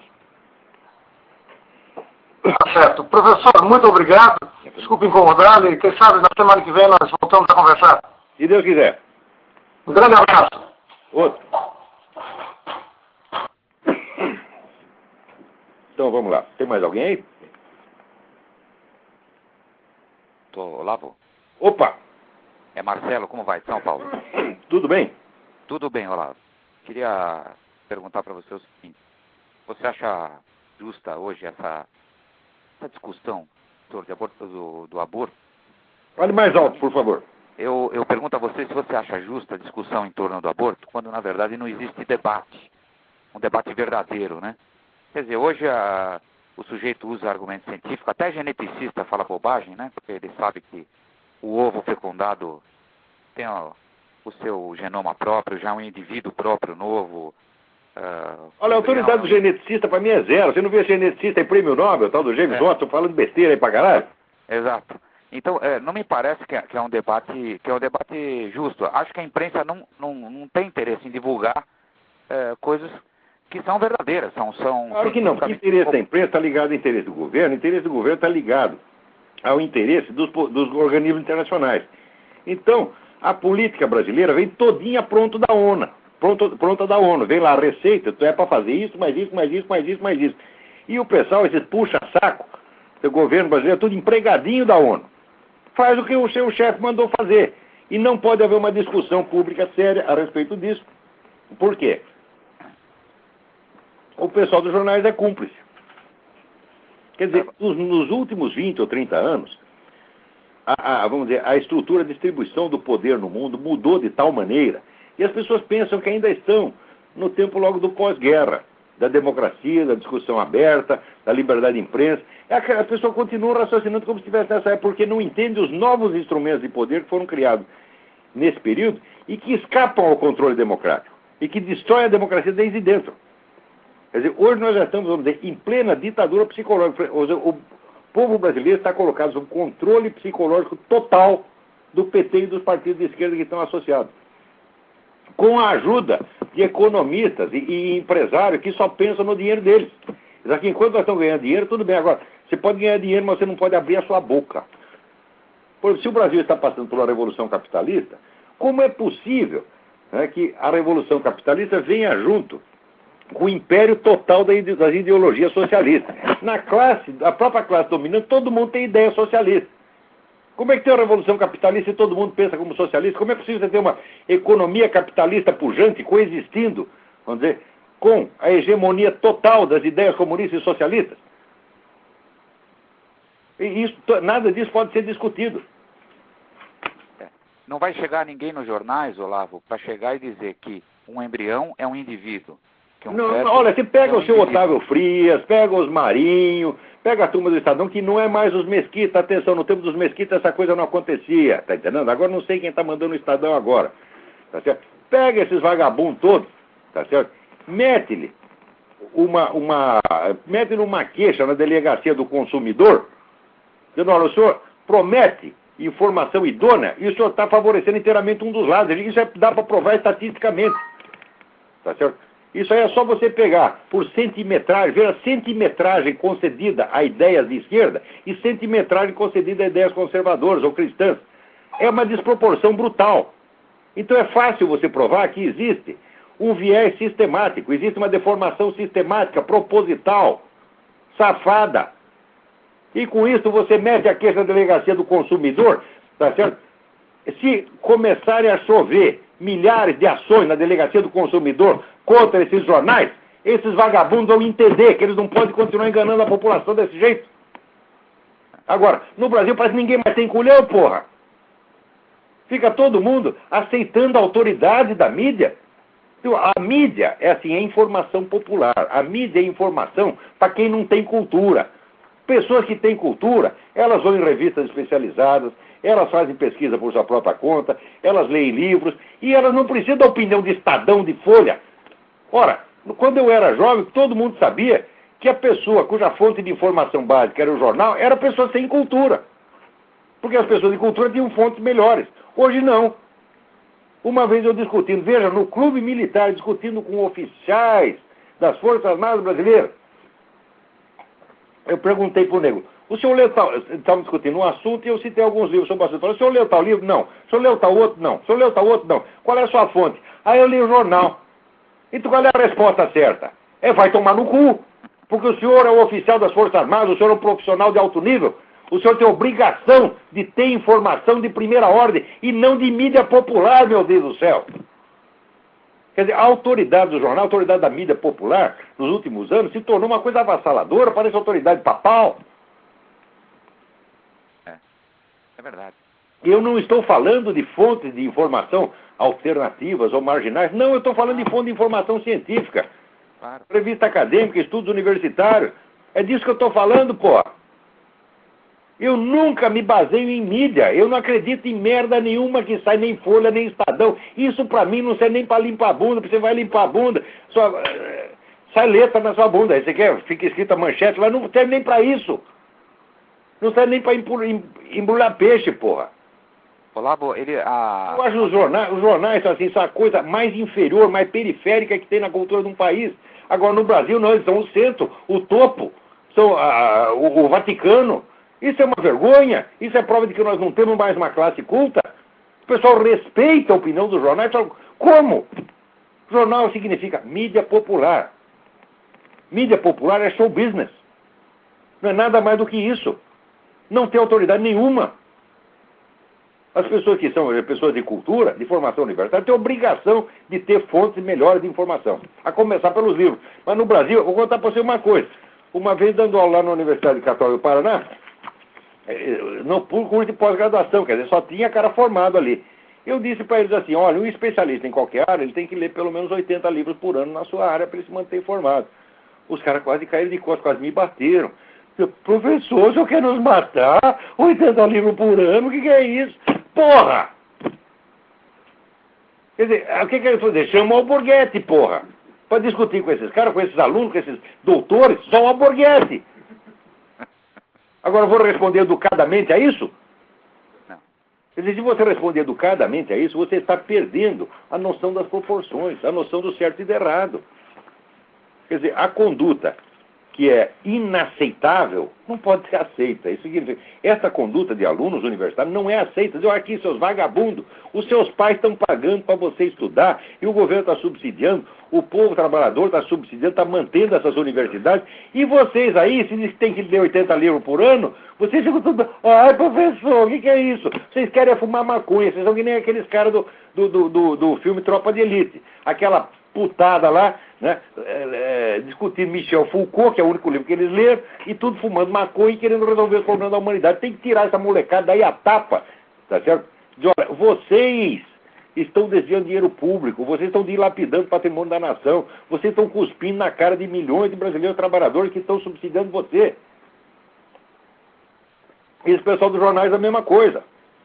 Tá certo. Professor, muito obrigado. Desculpe incomodá-lo e quem sabe na semana que vem nós voltamos a conversar. Se Deus quiser. Um grande abraço. Outro. Então vamos lá. Tem mais alguém aí? Olavo. Opa! É Marcelo, como vai? São Paulo. Tudo bem? Tudo bem, Olavo. Queria perguntar para você o seguinte. Você acha justa hoje essa discussão sobre do aborto? Fale mais alto, por favor. Eu pergunto a você se você acha justa a discussão em torno do aborto, quando na verdade não existe debate. Um debate verdadeiro, né? Quer dizer, hoje o sujeito usa argumento científico, até geneticista fala bobagem, né? Porque ele sabe que o ovo fecundado tem o seu genoma próprio, já um indivíduo próprio novo. Olha, a autoridade do geneticista para mim é zero. Você não vê geneticista em prêmio Nobel, tal do James Watson, falando besteira aí pra caralho? Exato. Então, não me parece que é um debate justo. Acho que a imprensa não tem interesse em divulgar coisas que são verdadeiras. Claro que não, porque o interesse da imprensa está ligado ao interesse do governo, o interesse do governo está ligado ao interesse dos organismos internacionais. Então, a política brasileira vem todinha pronta da ONU. Pronta da ONU. Vem lá a receita, tu é para fazer isso, mais isso, mais isso, mais isso, mais isso. E o pessoal, esses puxa-saco, o governo brasileiro, é tudo empregadinho da ONU. Faz o que o seu chefe mandou fazer. E não pode haver uma discussão pública séria a respeito disso. Por quê? O pessoal dos jornais é cúmplice. Quer dizer, nos últimos 20 ou 30 anos, vamos dizer, a estrutura de distribuição do poder no mundo mudou de tal maneira, e as pessoas pensam que ainda estão no tempo logo do pós-guerra, da democracia, da discussão aberta, da liberdade de imprensa. A pessoa continua raciocinando como se estivesse nessa época, porque não entende os novos instrumentos de poder que foram criados nesse período e que escapam ao controle democrático, e que destroem a democracia desde dentro. Quer dizer, hoje nós já estamos, vamos dizer, em plena ditadura psicológica. O povo brasileiro está colocado sob controle psicológico total do PT e dos partidos de esquerda que estão associados. Com a ajuda de economistas e empresários que só pensam no dinheiro deles. Já que enquanto nós estamos ganhando dinheiro, tudo bem. Agora, você pode ganhar dinheiro, mas você não pode abrir a sua boca. Por exemplo, se o Brasil está passando por uma revolução capitalista, como é possível, né, que a revolução capitalista venha junto com o império total das ideologias socialistas? A própria classe dominante, todo mundo tem ideia socialista. Como é que tem uma revolução capitalista e todo mundo pensa como socialista? Como é possível você ter uma economia capitalista pujante coexistindo, vamos dizer, com a hegemonia total das ideias comunistas e socialistas? E nada disso pode ser discutido. Não vai chegar ninguém nos jornais, Olavo, para chegar e dizer que um embrião é um indivíduo. Olha, você pega o seu Otávio Frias, pega os Marinho, pega a turma do Estadão, que não é mais os Mesquita. Atenção, no tempo dos Mesquita essa coisa não acontecia, tá entendendo? Agora não sei quem tá mandando o Estadão agora, tá certo? Pega esses vagabundos todos, tá certo? Mete-lhe uma queixa na delegacia do consumidor, dizendo, olha, o senhor promete informação idônea e o senhor está favorecendo inteiramente um dos lados. Isso dá para provar estatisticamente, tá certo? Isso aí é só você pegar por centimetragem, ver a centimetragem concedida a ideias de esquerda e centimetragem concedida a ideias conservadoras ou cristãs. É uma desproporção brutal. Então é fácil você provar que existe um viés sistemático, existe uma deformação sistemática, proposital, safada. E com isso você mete a queixa da delegacia do consumidor, tá certo? Se começarem a chover milhares de ações na delegacia do consumidor contra esses jornais, esses vagabundos vão entender que eles não podem continuar enganando a população desse jeito. Agora, no Brasil parece que ninguém mais tem culhão, porra. Fica todo mundo aceitando a autoridade da mídia. A mídia é assim, é informação popular. A mídia é informação para quem não tem cultura. Pessoas que têm cultura, elas vão em revistas especializadas, elas fazem pesquisa por sua própria conta, elas leem livros, e elas não precisam da opinião de Estadão, de Folha. Ora, quando eu era jovem, todo mundo sabia que a pessoa cuja fonte de informação básica era o jornal, era a pessoa sem cultura. Porque as pessoas de cultura tinham fontes melhores. Hoje não. Uma vez eu discutindo, veja, no clube militar, discutindo com oficiais das Forças Armadas Brasileiras, eu perguntei para o nego, o senhor leu tal... Estávamos discutindo um assunto e eu citei alguns livros sobre o assunto. O senhor leu tal livro? Não. O senhor leu tal outro? Não. O senhor leu tal outro? Não. Qual é a sua fonte? Aí eu li o jornal. Então qual é a resposta certa? Vai tomar no cu. Porque o senhor é o oficial das Forças Armadas, o senhor é um profissional de alto nível. O senhor tem obrigação de ter informação de primeira ordem e não de mídia popular, meu Deus do céu. Quer dizer, a autoridade do jornal, a autoridade da mídia popular, nos últimos anos, se tornou uma coisa avassaladora, parece autoridade papal. É verdade. Eu não estou falando de fontes de informação alternativas ou marginais. Não, eu estou falando de fonte de informação científica. Claro. Revista acadêmica, estudos universitários. É disso que eu estou falando, pô. Eu nunca me baseio em mídia. Eu não acredito em merda nenhuma que sai, nem Folha, nem Estadão. Isso pra mim não serve nem pra limpar a bunda, porque você vai limpar a bunda, sai letra na sua bunda. Aí você quer, fica escrita manchete, mas não serve nem pra isso. Não serve nem pra embrulhar peixe, porra. Olavo, Eu acho os jornais assim, são a coisa mais inferior, mais periférica que tem na cultura de um país. Agora, no Brasil, não, eles são o centro, o topo, são o Vaticano. Isso é uma vergonha, isso é prova de que nós não temos mais uma classe culta. O pessoal respeita a opinião dos jornais. Como? Jornal significa mídia popular. Mídia popular é show business. Não é nada mais do que isso. Não tem autoridade nenhuma. As pessoas que são pessoas de cultura, de formação universitária, têm obrigação de ter fontes melhores de informação. A começar pelos livros. Mas no Brasil, eu vou contar para você uma coisa. Uma vez dando aula lá na Universidade Católica do Paraná, no curso de pós-graduação, quer dizer, só tinha cara formado ali. Eu disse para eles assim, olha, um especialista em qualquer área, ele tem que ler pelo menos 80 livros por ano na sua área para ele se manter informado. Os caras quase caíram de costas, quase me bateram. Professor, o senhor quer nos matar? 80 livros por ano, o que é isso? Porra! Quer dizer, o que ele fazer? Chama o Alborguete, porra! Para discutir com esses caras, com esses alunos, com esses doutores, só o Alborguete! Agora eu vou responder educadamente a isso? Não. Quer dizer, se você responder educadamente a isso, você está perdendo a noção das proporções, a noção do certo e do errado. Quer dizer, a conduta que é inaceitável não pode ser aceita. Isso significa, essa conduta de alunos universitários não é aceita. Dizem, aqui, seus vagabundos, os seus pais estão pagando para você estudar e o governo está subsidiando, o povo trabalhador está subsidiando, está mantendo essas universidades, e vocês aí, se diz que tem que ler 80 livros por ano, vocês ficam tudo, ai professor, o que é isso? Vocês querem fumar maconha, vocês são que nem aqueles caras do filme Tropa de Elite, aquela putada lá, né, discutindo Michel Foucault, que é o único livro que eles leram, e tudo fumando maconha e querendo resolver os problemas da humanidade. Tem que tirar essa molecada daí a tapa, tá certo? Diz, olha, vocês estão desviando dinheiro público, vocês estão dilapidando o patrimônio da nação, vocês estão cuspindo na cara de milhões de brasileiros trabalhadores que estão subsidiando você. E esse pessoal dos jornais é a mesma coisa.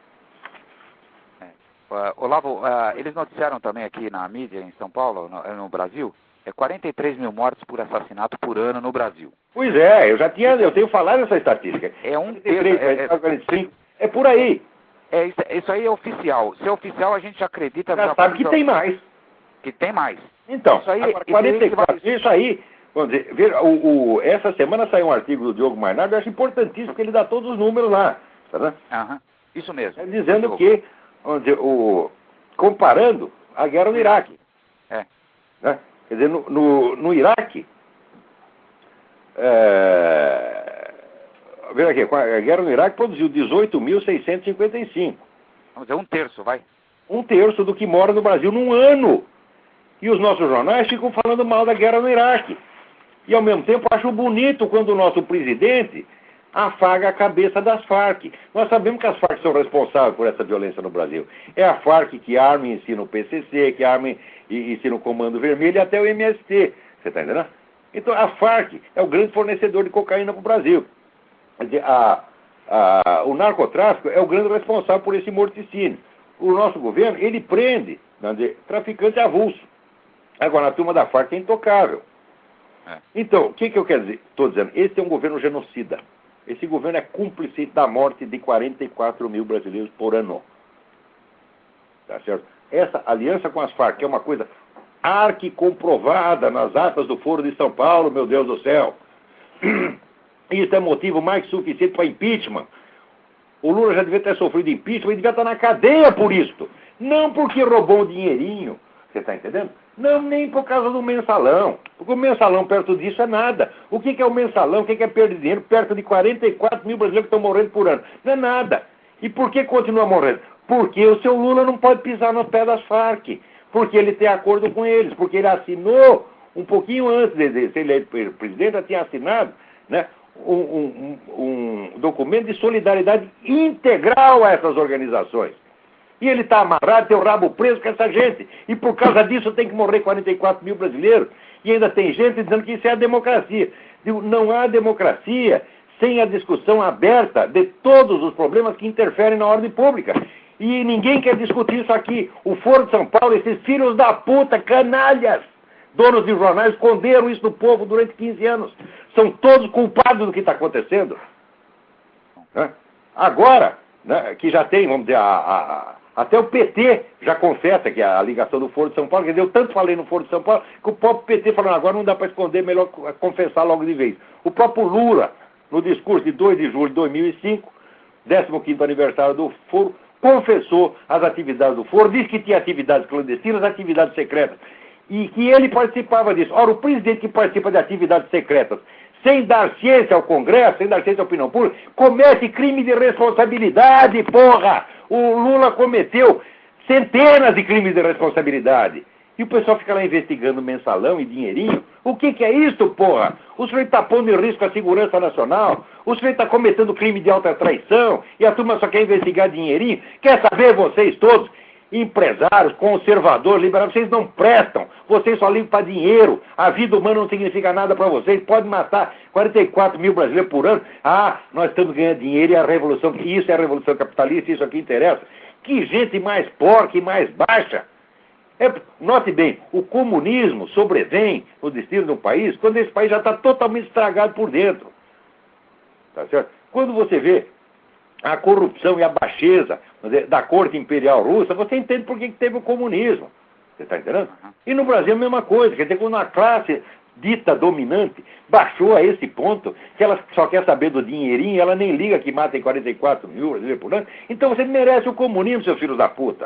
Olavo, eles noticiaram também aqui na mídia em São Paulo, no Brasil, 43 mil mortes por assassinato por ano no Brasil. Pois é, eu tenho falado essa estatística. É um 43, 45, é por aí. Isso aí é oficial. Se é oficial, a gente acredita... Já sabe que tem mais. Que tem mais. Então, isso aí, agora, 44, isso aí, vamos dizer, veja, essa semana saiu um artigo do Diogo Mainardi, eu acho importantíssimo, porque ele dá todos os números lá. Tá? Isso mesmo. Dizendo que, vamos dizer, comparando a guerra no Iraque. Né? Quer dizer, no Iraque, veja aqui, a guerra no Iraque produziu 18.655. Vamos dizer, um terço, vai. Um terço do que mora no Brasil num ano. E os nossos jornais ficam falando mal da guerra no Iraque. E, ao mesmo tempo, acho bonito quando o nosso presidente afaga a cabeça das Farc. Nós sabemos que as Farc são responsáveis por essa violência no Brasil. É a Farc que arma e ensina o PCC, que arma e ensina o Comando Vermelho e até o MST. Você está entendendo? Então, a Farc é o grande fornecedor de cocaína para o Brasil. Quer dizer, o narcotráfico é o grande responsável por esse morticínio. O nosso governo, ele prende, traficante avulso. Agora, a turma da Farc é intocável. Então, o que eu quero dizer? Estou dizendo, esse é um governo genocida. Esse governo é cúmplice da morte de 44 mil brasileiros por ano. Tá certo? Essa aliança com as Farc, que é uma coisa arquicomprovada nas atas do Foro de São Paulo, meu Deus do céu. Isso é motivo mais que suficiente para impeachment. O Lula já devia ter sofrido impeachment e devia estar na cadeia por isso. Não porque roubou um dinheirinho. Você está entendendo? Não, nem por causa do mensalão. Porque o mensalão perto disso é nada. O que é o mensalão? O que é perder dinheiro perto de 44 mil brasileiros que estão morrendo por ano? Não é nada. E por que continua morrendo? Porque o seu Lula não pode pisar no pé das Farc. Porque ele tem acordo com eles. Porque ele assinou, um pouquinho antes de ser eleito presidente, já tinha assinado, né, um documento de solidariedade integral a essas organizações. E ele está amarrado, tem o rabo preso com essa gente. E por causa disso tem que morrer 44 mil brasileiros. E ainda tem gente dizendo que isso é a democracia. Digo, não há democracia sem a discussão aberta de todos os problemas que interferem na ordem pública. E ninguém quer discutir isso aqui. O Foro de São Paulo, esses filhos da puta, canalhas, donos de jornais, esconderam isso do povo durante 15 anos. São todos culpados do que está acontecendo. Agora, né, que já tem, vamos dizer, até o PT já confessa que a ligação do Foro de São Paulo, quer dizer, eu tanto falei no Foro de São Paulo, que o próprio PT falou, agora não dá para esconder, melhor confessar logo de vez. O próprio Lula, no discurso de 2 de julho de 2005, 15º aniversário do Foro, confessou as atividades do Foro, disse que tinha atividades clandestinas, atividades secretas, e que ele participava disso. Ora, o presidente que participa de atividades secretas, sem dar ciência ao Congresso, sem dar ciência à opinião pública, comete crime de responsabilidade, porra! O Lula cometeu centenas de crimes de responsabilidade. E o pessoal fica lá investigando mensalão e dinheirinho. O que é isso, porra? O sujeito está pondo em risco a segurança nacional. O sujeito está cometendo crime de alta traição. E a turma só quer investigar dinheirinho. Quer saber, vocês todos, empresários, conservadores, liberais, vocês não prestam. Vocês só ligam para dinheiro. A vida humana não significa nada para vocês. Pode matar 44 mil brasileiros por ano. Ah, nós estamos ganhando dinheiro e a revolução, isso é a revolução capitalista, isso aqui interessa. Que gente mais porca e mais baixa. Note bem, o comunismo sobrevém no destino de um país quando esse país já está totalmente estragado por dentro. Tá certo? Quando você vê a corrupção e a baixeza da corte imperial russa, você entende por que teve o comunismo. Você está entendendo? E no Brasil a mesma coisa. Quer dizer, quando a classe dita dominante baixou a esse ponto que ela só quer saber do dinheirinho, ela nem liga que matem 44 mil brasileiros por ano, então você merece o comunismo, seus filhos da puta.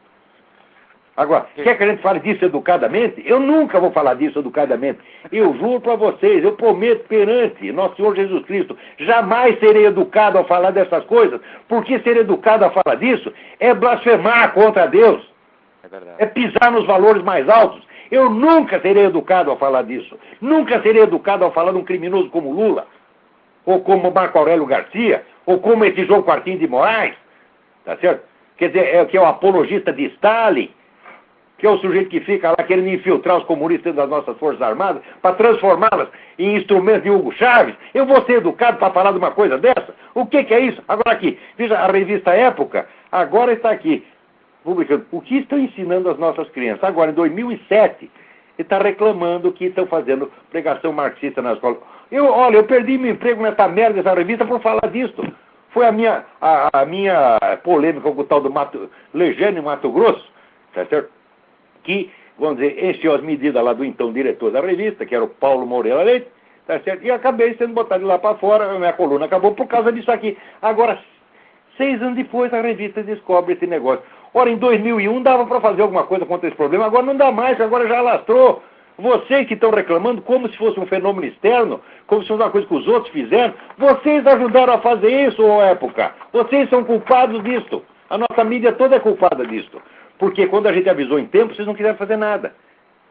Agora, quer que a gente fale disso educadamente? Eu nunca vou falar disso educadamente. Eu juro para vocês, eu prometo perante Nosso Senhor Jesus Cristo, jamais serei educado ao falar dessas coisas, porque ser educado a falar disso é blasfemar contra Deus. É pisar nos valores mais altos. Eu nunca serei educado ao falar disso. Nunca serei educado ao falar de um criminoso como Lula, ou como Marco Aurélio Garcia, ou como esse João Quartinho de Moraes. Tá certo? Quer dizer, que é o apologista de Stalin, que é o sujeito que fica lá querendo infiltrar os comunistas das nossas Forças Armadas para transformá-las em instrumentos de Hugo Chávez. Eu vou ser educado para falar de uma coisa dessa? O que é isso? Agora aqui, veja, a revista Época agora está aqui, publicando o que estão ensinando as nossas crianças. Agora, em 2007, ele está reclamando que estão fazendo pregação marxista na escola. Olha, eu perdi meu emprego nessa merda dessa revista por falar disso. Foi a minha polêmica com o tal do Legênio Mato Grosso, tá certo? Que, vamos dizer, encheu as medidas lá do então diretor da revista, que era o Paulo Moreira Leite, tá certo? E acabei sendo botado de lá para fora, a minha coluna acabou por causa disso aqui. Agora, 6 anos depois, a revista descobre esse negócio. Ora, em 2001 dava para fazer alguma coisa contra esse problema, agora não dá mais, agora já alastrou. Vocês que estão reclamando como se fosse um fenômeno externo, como se fosse uma coisa que os outros fizeram, vocês ajudaram a fazer isso, ô Época. Vocês são culpados disso. A nossa mídia toda é culpada disso. Porque quando a gente avisou em tempo, vocês não quiseram fazer nada.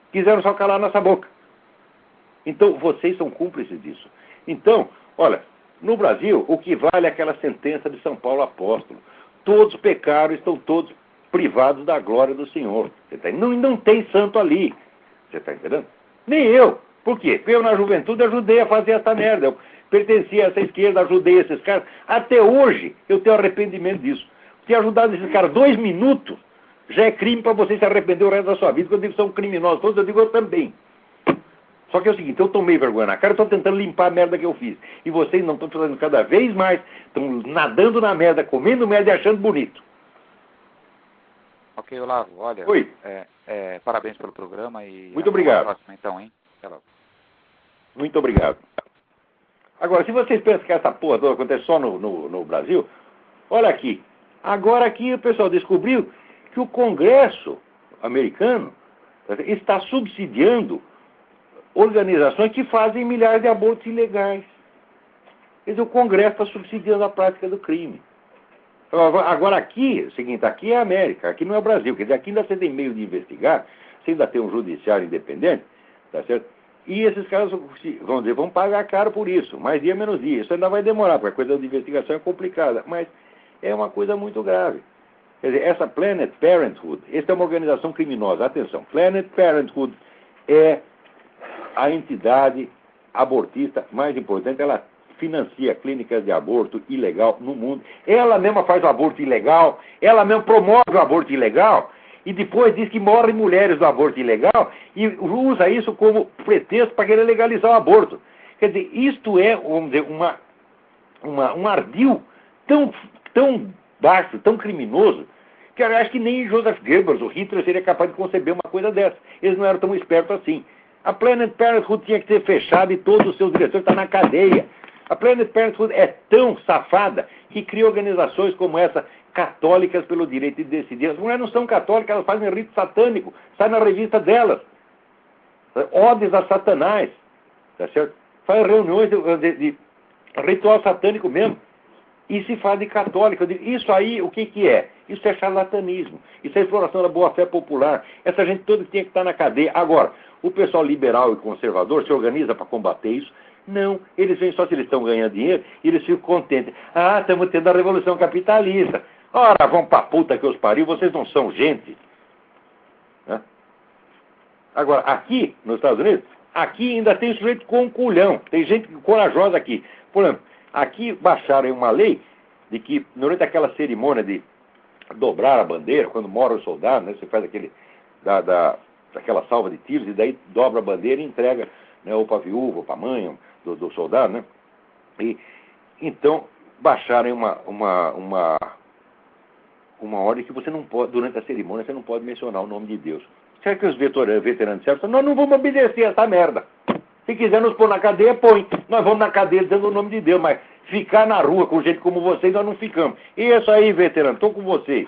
quiseram só calar nossa boca. Então, vocês são cúmplices disso. Então, olha, no Brasil, o que vale é aquela sentença de São Paulo Apóstolo. Todos pecaram, estão todos privados da glória do Senhor. Não tem santo ali. Você está entendendo? Nem eu. Por quê? Porque eu, na juventude, ajudei a fazer essa merda. Eu pertencia a essa esquerda, ajudei esses caras. Até hoje, eu tenho arrependimento disso. Ter ajudado esses caras 2 minutos já é crime para você se arrepender o resto da sua vida. Quando eu digo que são criminosos todos, eu digo eu também. Só que é o seguinte, eu tomei vergonha na cara, eu estou tentando limpar a merda que eu fiz. E vocês não estão fazendo cada vez mais, estão nadando na merda, comendo merda e achando bonito. Ok, Olavo, olha, Oi. Parabéns pelo programa e muito obrigado. Até a próxima, então, hein? Até logo. Muito obrigado. Agora, se vocês pensam que essa porra toda acontece só no Brasil, olha aqui. Agora aqui o pessoal descobriu que o Congresso americano está subsidiando organizações que fazem milhares de abortos ilegais. Quer dizer, o Congresso está subsidiando a prática do crime. Agora aqui, é o seguinte, aqui é a América, aqui não é o Brasil. Quer dizer, aqui ainda você tem meio de investigar, você ainda tem um judiciário independente, tá certo? E esses caras, vão dizer, vão pagar caro por isso, mais dia menos dia. Isso ainda vai demorar, porque a coisa de investigação é complicada, mas é uma coisa muito grave. Quer dizer, essa Planned Parenthood, esta é uma organização criminosa. Atenção, Planned Parenthood é a entidade abortista mais importante. Ela financia clínicas de aborto ilegal no mundo. Ela mesma faz o aborto ilegal, ela mesma promove o aborto ilegal e depois diz que morrem mulheres do aborto ilegal e usa isso como pretexto para querer legalizar o aborto. Quer dizer, isto é, vamos dizer, um ardil tão baixo, tão criminoso, que eu acho que nem Joseph Goebbels, o Hitler, seria capaz de conceber uma coisa dessa. Eles não eram tão espertos assim. A Planned Parenthood tinha que ser fechada e todos os seus diretores estão na cadeia. A Planned Parenthood é tão safada que cria organizações como essa, católicas pelo direito de decidir. As mulheres não são católicas, elas fazem rito satânico, sai na revista delas. Odes a Satanás, tá certo? Faz reuniões de ritual satânico mesmo. E se faz de católico. Isso aí, o que é? Isso é charlatanismo. Isso é exploração da boa-fé popular. Essa gente toda tinha que estar na cadeia. Agora, o pessoal liberal e conservador se organiza para combater isso? Não. Eles vêm só se eles estão ganhando dinheiro e eles ficam contentes. Ah, estamos tendo a revolução capitalista. Ora, vão pra puta que os pariu, vocês não são gente. Né? Agora, aqui, nos Estados Unidos, aqui ainda tem sujeito com culhão. Tem gente corajosa aqui. Por exemplo, aqui baixaram uma lei de que, durante aquela cerimônia de dobrar a bandeira, quando mora o soldado, né, você faz daquela salva de tiros e daí dobra a bandeira e entrega, né, ou para a viúva, ou para a mãe do soldado, né? E então baixaram uma ordem que você não pode, durante a cerimônia, você não pode mencionar o nome de Deus. Será que os veteranos disseram? Nós não vamos obedecer essa merda. Se quiser nos pôr na cadeia, põe. Nós vamos na cadeia dizendo o nome de Deus, mas ficar na rua com gente como vocês, nós não ficamos. E isso aí, veterano, estou com vocês.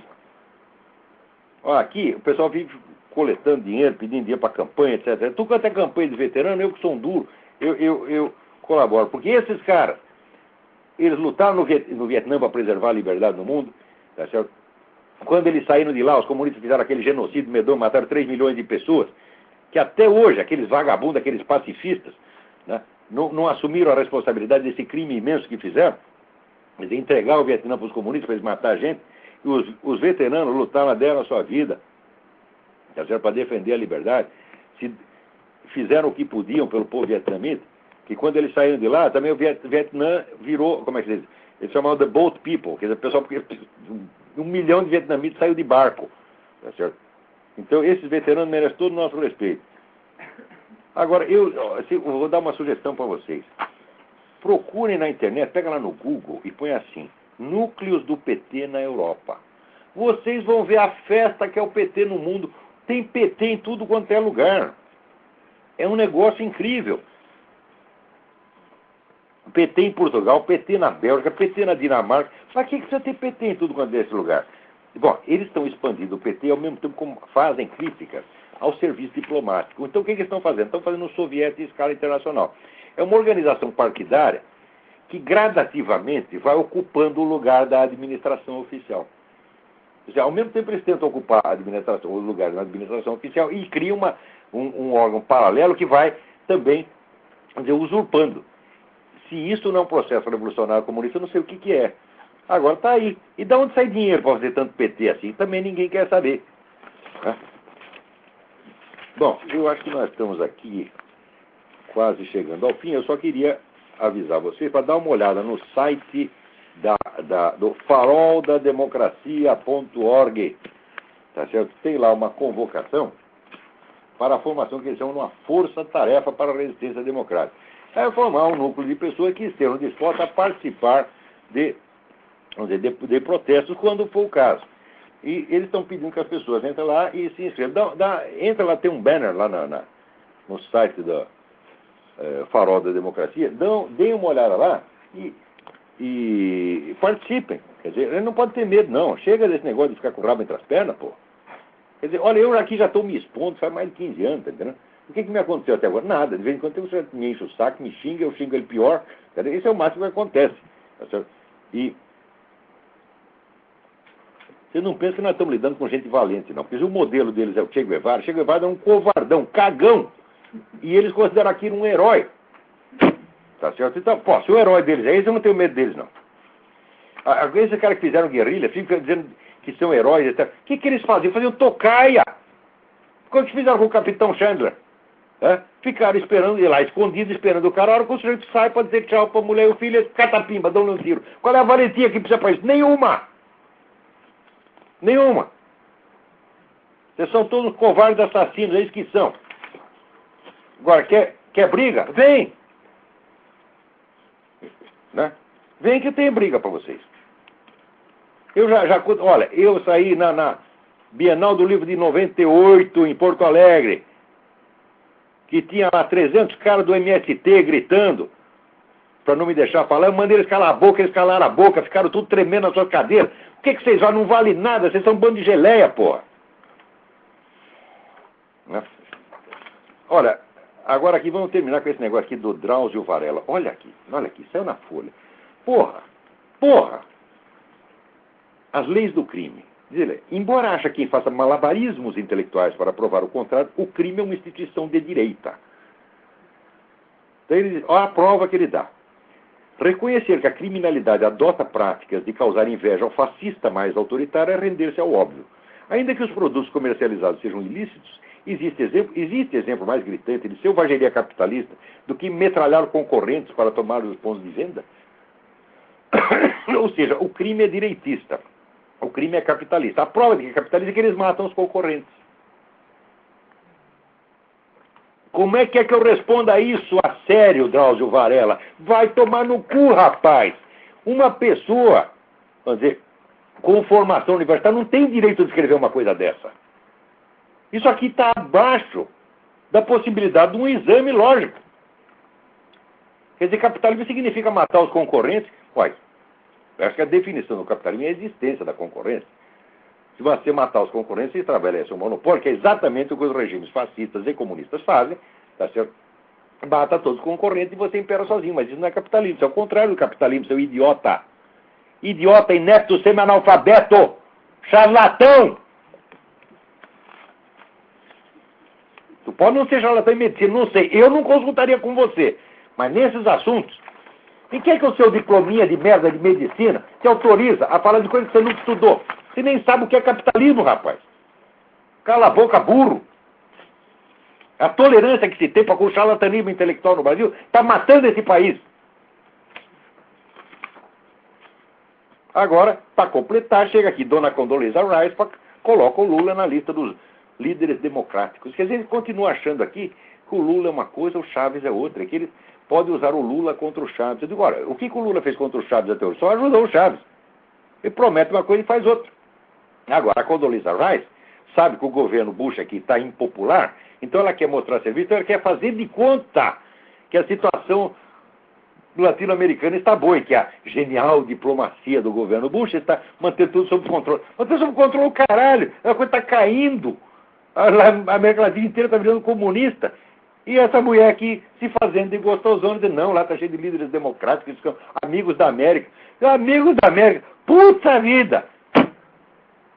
Ó, aqui, o pessoal vive coletando dinheiro, pedindo dinheiro para campanha, etc. Tu quanto é campanha de veterano, eu que sou um duro, eu colaboro. Porque esses caras, eles lutaram no Vietnã para preservar a liberdade no mundo, tá certo? Quando eles saíram de lá, os comunistas fizeram aquele genocídio medonho, mataram 3 milhões de pessoas, que até hoje, aqueles vagabundos, aqueles pacifistas, né, não assumiram a responsabilidade desse crime imenso que fizeram, de entregar o Vietnã para os comunistas para eles matar a gente. E os veteranos lutaram, deram a sua vida, tá certo, para defender a liberdade. Fizeram o que podiam pelo povo vietnamita, que quando eles saíram de lá, também o Vietnã virou, como é que se diz? Eles chamavam The Boat People, quer dizer, o pessoal, porque 1 milhão de vietnamitas saiu de barco, tá certo? Então, esses veteranos merecem todo o nosso respeito. Agora, eu vou dar uma sugestão para vocês. Procurem na internet, pega lá no Google e põe assim, núcleos do PT na Europa. Vocês vão ver a festa que é o PT no mundo. Tem PT em tudo quanto é lugar. É um negócio incrível. PT em Portugal, PT na Bélgica, PT na Dinamarca. Para que você tem PT em tudo quanto é esse lugar? Bom, eles estão expandindo o PT ao mesmo tempo como fazem críticas ao serviço diplomático. Então, o que eles estão fazendo? Estão fazendo um soviético em escala internacional. É uma organização partidária que gradativamente vai ocupando o lugar da administração oficial. Ou seja, ao mesmo tempo eles tentam ocupar a administração, o lugar da administração oficial e criam um órgão paralelo que vai também, quer dizer, usurpando. Se isso não é um processo revolucionário comunista, eu não sei o que é. Agora está aí. E de onde sai dinheiro para fazer tanto PT assim? Também ninguém quer saber. Né? Bom, eu acho que nós estamos aqui quase chegando ao fim. Eu só queria avisar vocês para dar uma olhada no site do faroldademocracia.org. Tá certo? Tem lá uma convocação para a formação que eles chamam de uma força-tarefa para a resistência democrática. É formar um núcleo de pessoas que estejam dispostas a participar de protestos quando for o caso. E eles estão pedindo que as pessoas entrem lá e se inscrevam. Entra lá, tem um banner lá no site da Farol da Democracia. Deem uma olhada lá e participem. Quer dizer, ele não pode ter medo, não. Chega desse negócio de ficar com o rabo entre as pernas, pô. Quer dizer, olha, eu aqui já estou me expondo faz mais de 15 anos, tá entendendo? O que me aconteceu até agora? Nada. De vez em quando tem um senhor que me enche o saco, me xinga, eu xingo ele pior. Tá? Esse é o máximo que acontece. Tá certo? E você não pensa que nós estamos lidando com gente valente, não. Porque o modelo deles é o Che Guevara. Che Guevara é um covardão, cagão. E eles consideram aquilo um herói. Tá certo? Então, pô, se o herói deles é esse, eu não tenho medo deles, não. Esses caras que fizeram guerrilha, ficam dizendo que são heróis, etc. O que eles faziam? Faziam tocaia. Quando que fizeram com o Capitão Chandler? Ficaram esperando, ir lá, escondido, esperando o cara. A hora que o sujeito sai para dizer tchau para a mulher e o filho, catapimba, dão-lhe um tiro. Qual é a valentia que precisa para isso? Nenhuma! Nenhuma! Vocês são todos covardes assassinos, é isso que são. Agora, quer briga? Vem! Né? Vem que tem briga para vocês. Eu olha, eu saí na Bienal do Livro de 98 em Porto Alegre, que tinha lá 300 caras do MST gritando para não me deixar falar. Eu mandei eles calar a boca, eles calaram a boca, ficaram tudo tremendo na sua cadeira. O que vocês olham? Não vale nada, vocês são um bando de geleia, porra. Né? Olha, agora aqui vamos terminar com esse negócio aqui do Drauzio Varela. Olha aqui, saiu na Folha. Porra! As leis do crime. Embora ache quem faça malabarismos intelectuais para provar o contrário, o crime é uma instituição de direita. Então ele diz, olha a prova que ele dá. Reconhecer que a criminalidade adota práticas de causar inveja ao fascista mais autoritário é render-se ao óbvio. Ainda que os produtos comercializados sejam ilícitos, existe exemplo mais gritante de selvageria capitalista do que metralhar concorrentes para tomar os pontos de venda? Ou seja, o crime é direitista. O crime é capitalista. A prova de que é capitalista é que eles matam os concorrentes. Como é que eu responda isso a sério, Drauzio Varela? Vai tomar no cu, rapaz. Uma pessoa, vamos dizer, com formação universitária não tem direito de escrever uma coisa dessa. Isso aqui está abaixo da possibilidade de um exame lógico. Quer dizer, capitalismo significa matar os concorrentes? Uai, eu acho que a definição do capitalismo é a existência da concorrência. Se você matar os concorrentes, você estabelece um monopólio, que é exatamente o que os regimes fascistas e comunistas fazem, tá certo? Mata todos os concorrentes e você impera sozinho, mas isso não é capitalismo, isso é o contrário do capitalismo, seu idiota. Idiota, inepto, semi-analfabeto, charlatão! Tu pode não ser charlatão em medicina, não sei, eu não consultaria com você, mas nesses assuntos, e quem é que o seu diplominha de merda de medicina te autoriza a falar de coisas que você nunca estudou? Você nem sabe o que é capitalismo, rapaz. Cala a boca, burro. A tolerância que se tem para com o charlatanismo intelectual no Brasil está matando esse país. Agora, para completar, chega aqui Dona Condoleezza Rice, coloca o Lula na lista dos líderes democráticos. Quer dizer, ele continua achando aqui que o Lula é uma coisa, o Chaves é outra, que ele pode usar o Lula contra o Chaves. Eu digo, olha, o que o Lula fez contra o Chaves até hoje? Só ajudou o Chaves. Ele promete uma coisa e faz outra. Agora, a Condoleezza Rice sabe que o governo Bush aqui está impopular, então ela quer mostrar serviço, então ela quer fazer de conta que a situação latino-americana está boa e que a genial diplomacia do governo Bush está mantendo tudo sob controle. Mantendo sob controle o caralho, a coisa está caindo. A América Latina inteira está virando comunista. E essa mulher aqui se fazendo de gostosona, dizendo, não, lá está cheio de líderes democráticos, que são amigos da América. Amigos da América, puta vida!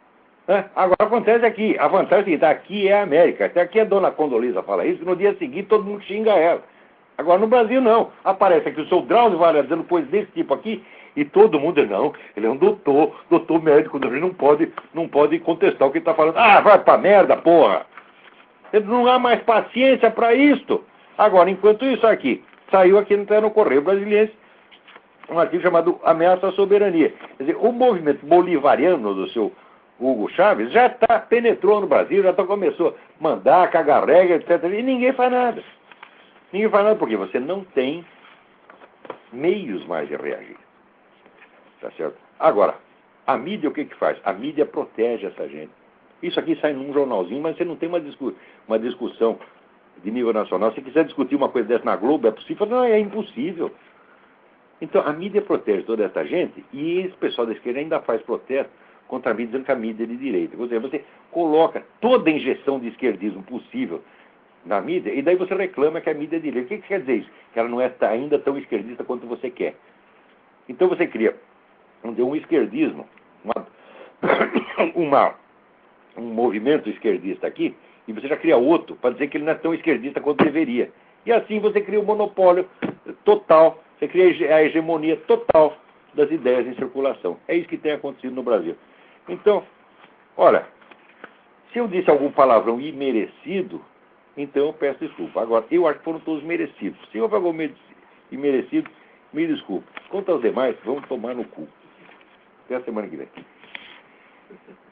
Né? Agora acontece aqui, a vantagem é a seguinte, aqui é a América. Até aqui a dona Condolisa fala isso, no dia seguinte todo mundo xinga ela. Agora no Brasil não. Aparece aqui o seu Drauzio Varela dizendo coisas desse tipo aqui, e todo mundo diz, não, ele é um doutor médico, ele não pode contestar o que ele está falando. Ah, vai pra merda, porra! Ele não há mais paciência para isto. Agora, enquanto isso aqui, saiu aqui no Correio Brasiliense, um artigo chamado Ameaça à Soberania. Quer dizer, o movimento bolivariano do seu Hugo Chávez já penetrou no Brasil, já começou a mandar, cagar regra, etc. E ninguém faz nada. Ninguém faz nada porque você não tem meios mais de reagir. Tá certo? Agora, a mídia o que faz? A mídia protege essa gente. Isso aqui sai num jornalzinho, mas você não tem uma discussão de nível nacional. Se quiser discutir uma coisa dessa na Globo, é possível? Não, é impossível. Então, a mídia protege toda essa gente e esse pessoal da esquerda ainda faz protesto contra a mídia, dizendo que a mídia é de direita. Ou seja, você coloca toda a injeção de esquerdismo possível na mídia e daí você reclama que a mídia é de direita. O que quer dizer isso? Que ela não é ainda tão esquerdista quanto você quer. Então você cria um esquerdismo, um movimento esquerdista aqui, e você já cria outro para dizer que ele não é tão esquerdista quanto deveria. E assim você cria o monopólio total, você cria a hegemonia total das ideias em circulação. É isso que tem acontecido no Brasil. Então, olha, se eu disse algum palavrão imerecido, então eu peço desculpa. Agora, eu acho que foram todos merecidos. Se houve algum imerecido, me desculpe. Quanto aos demais, vamos tomar no cu. Até a semana que vem.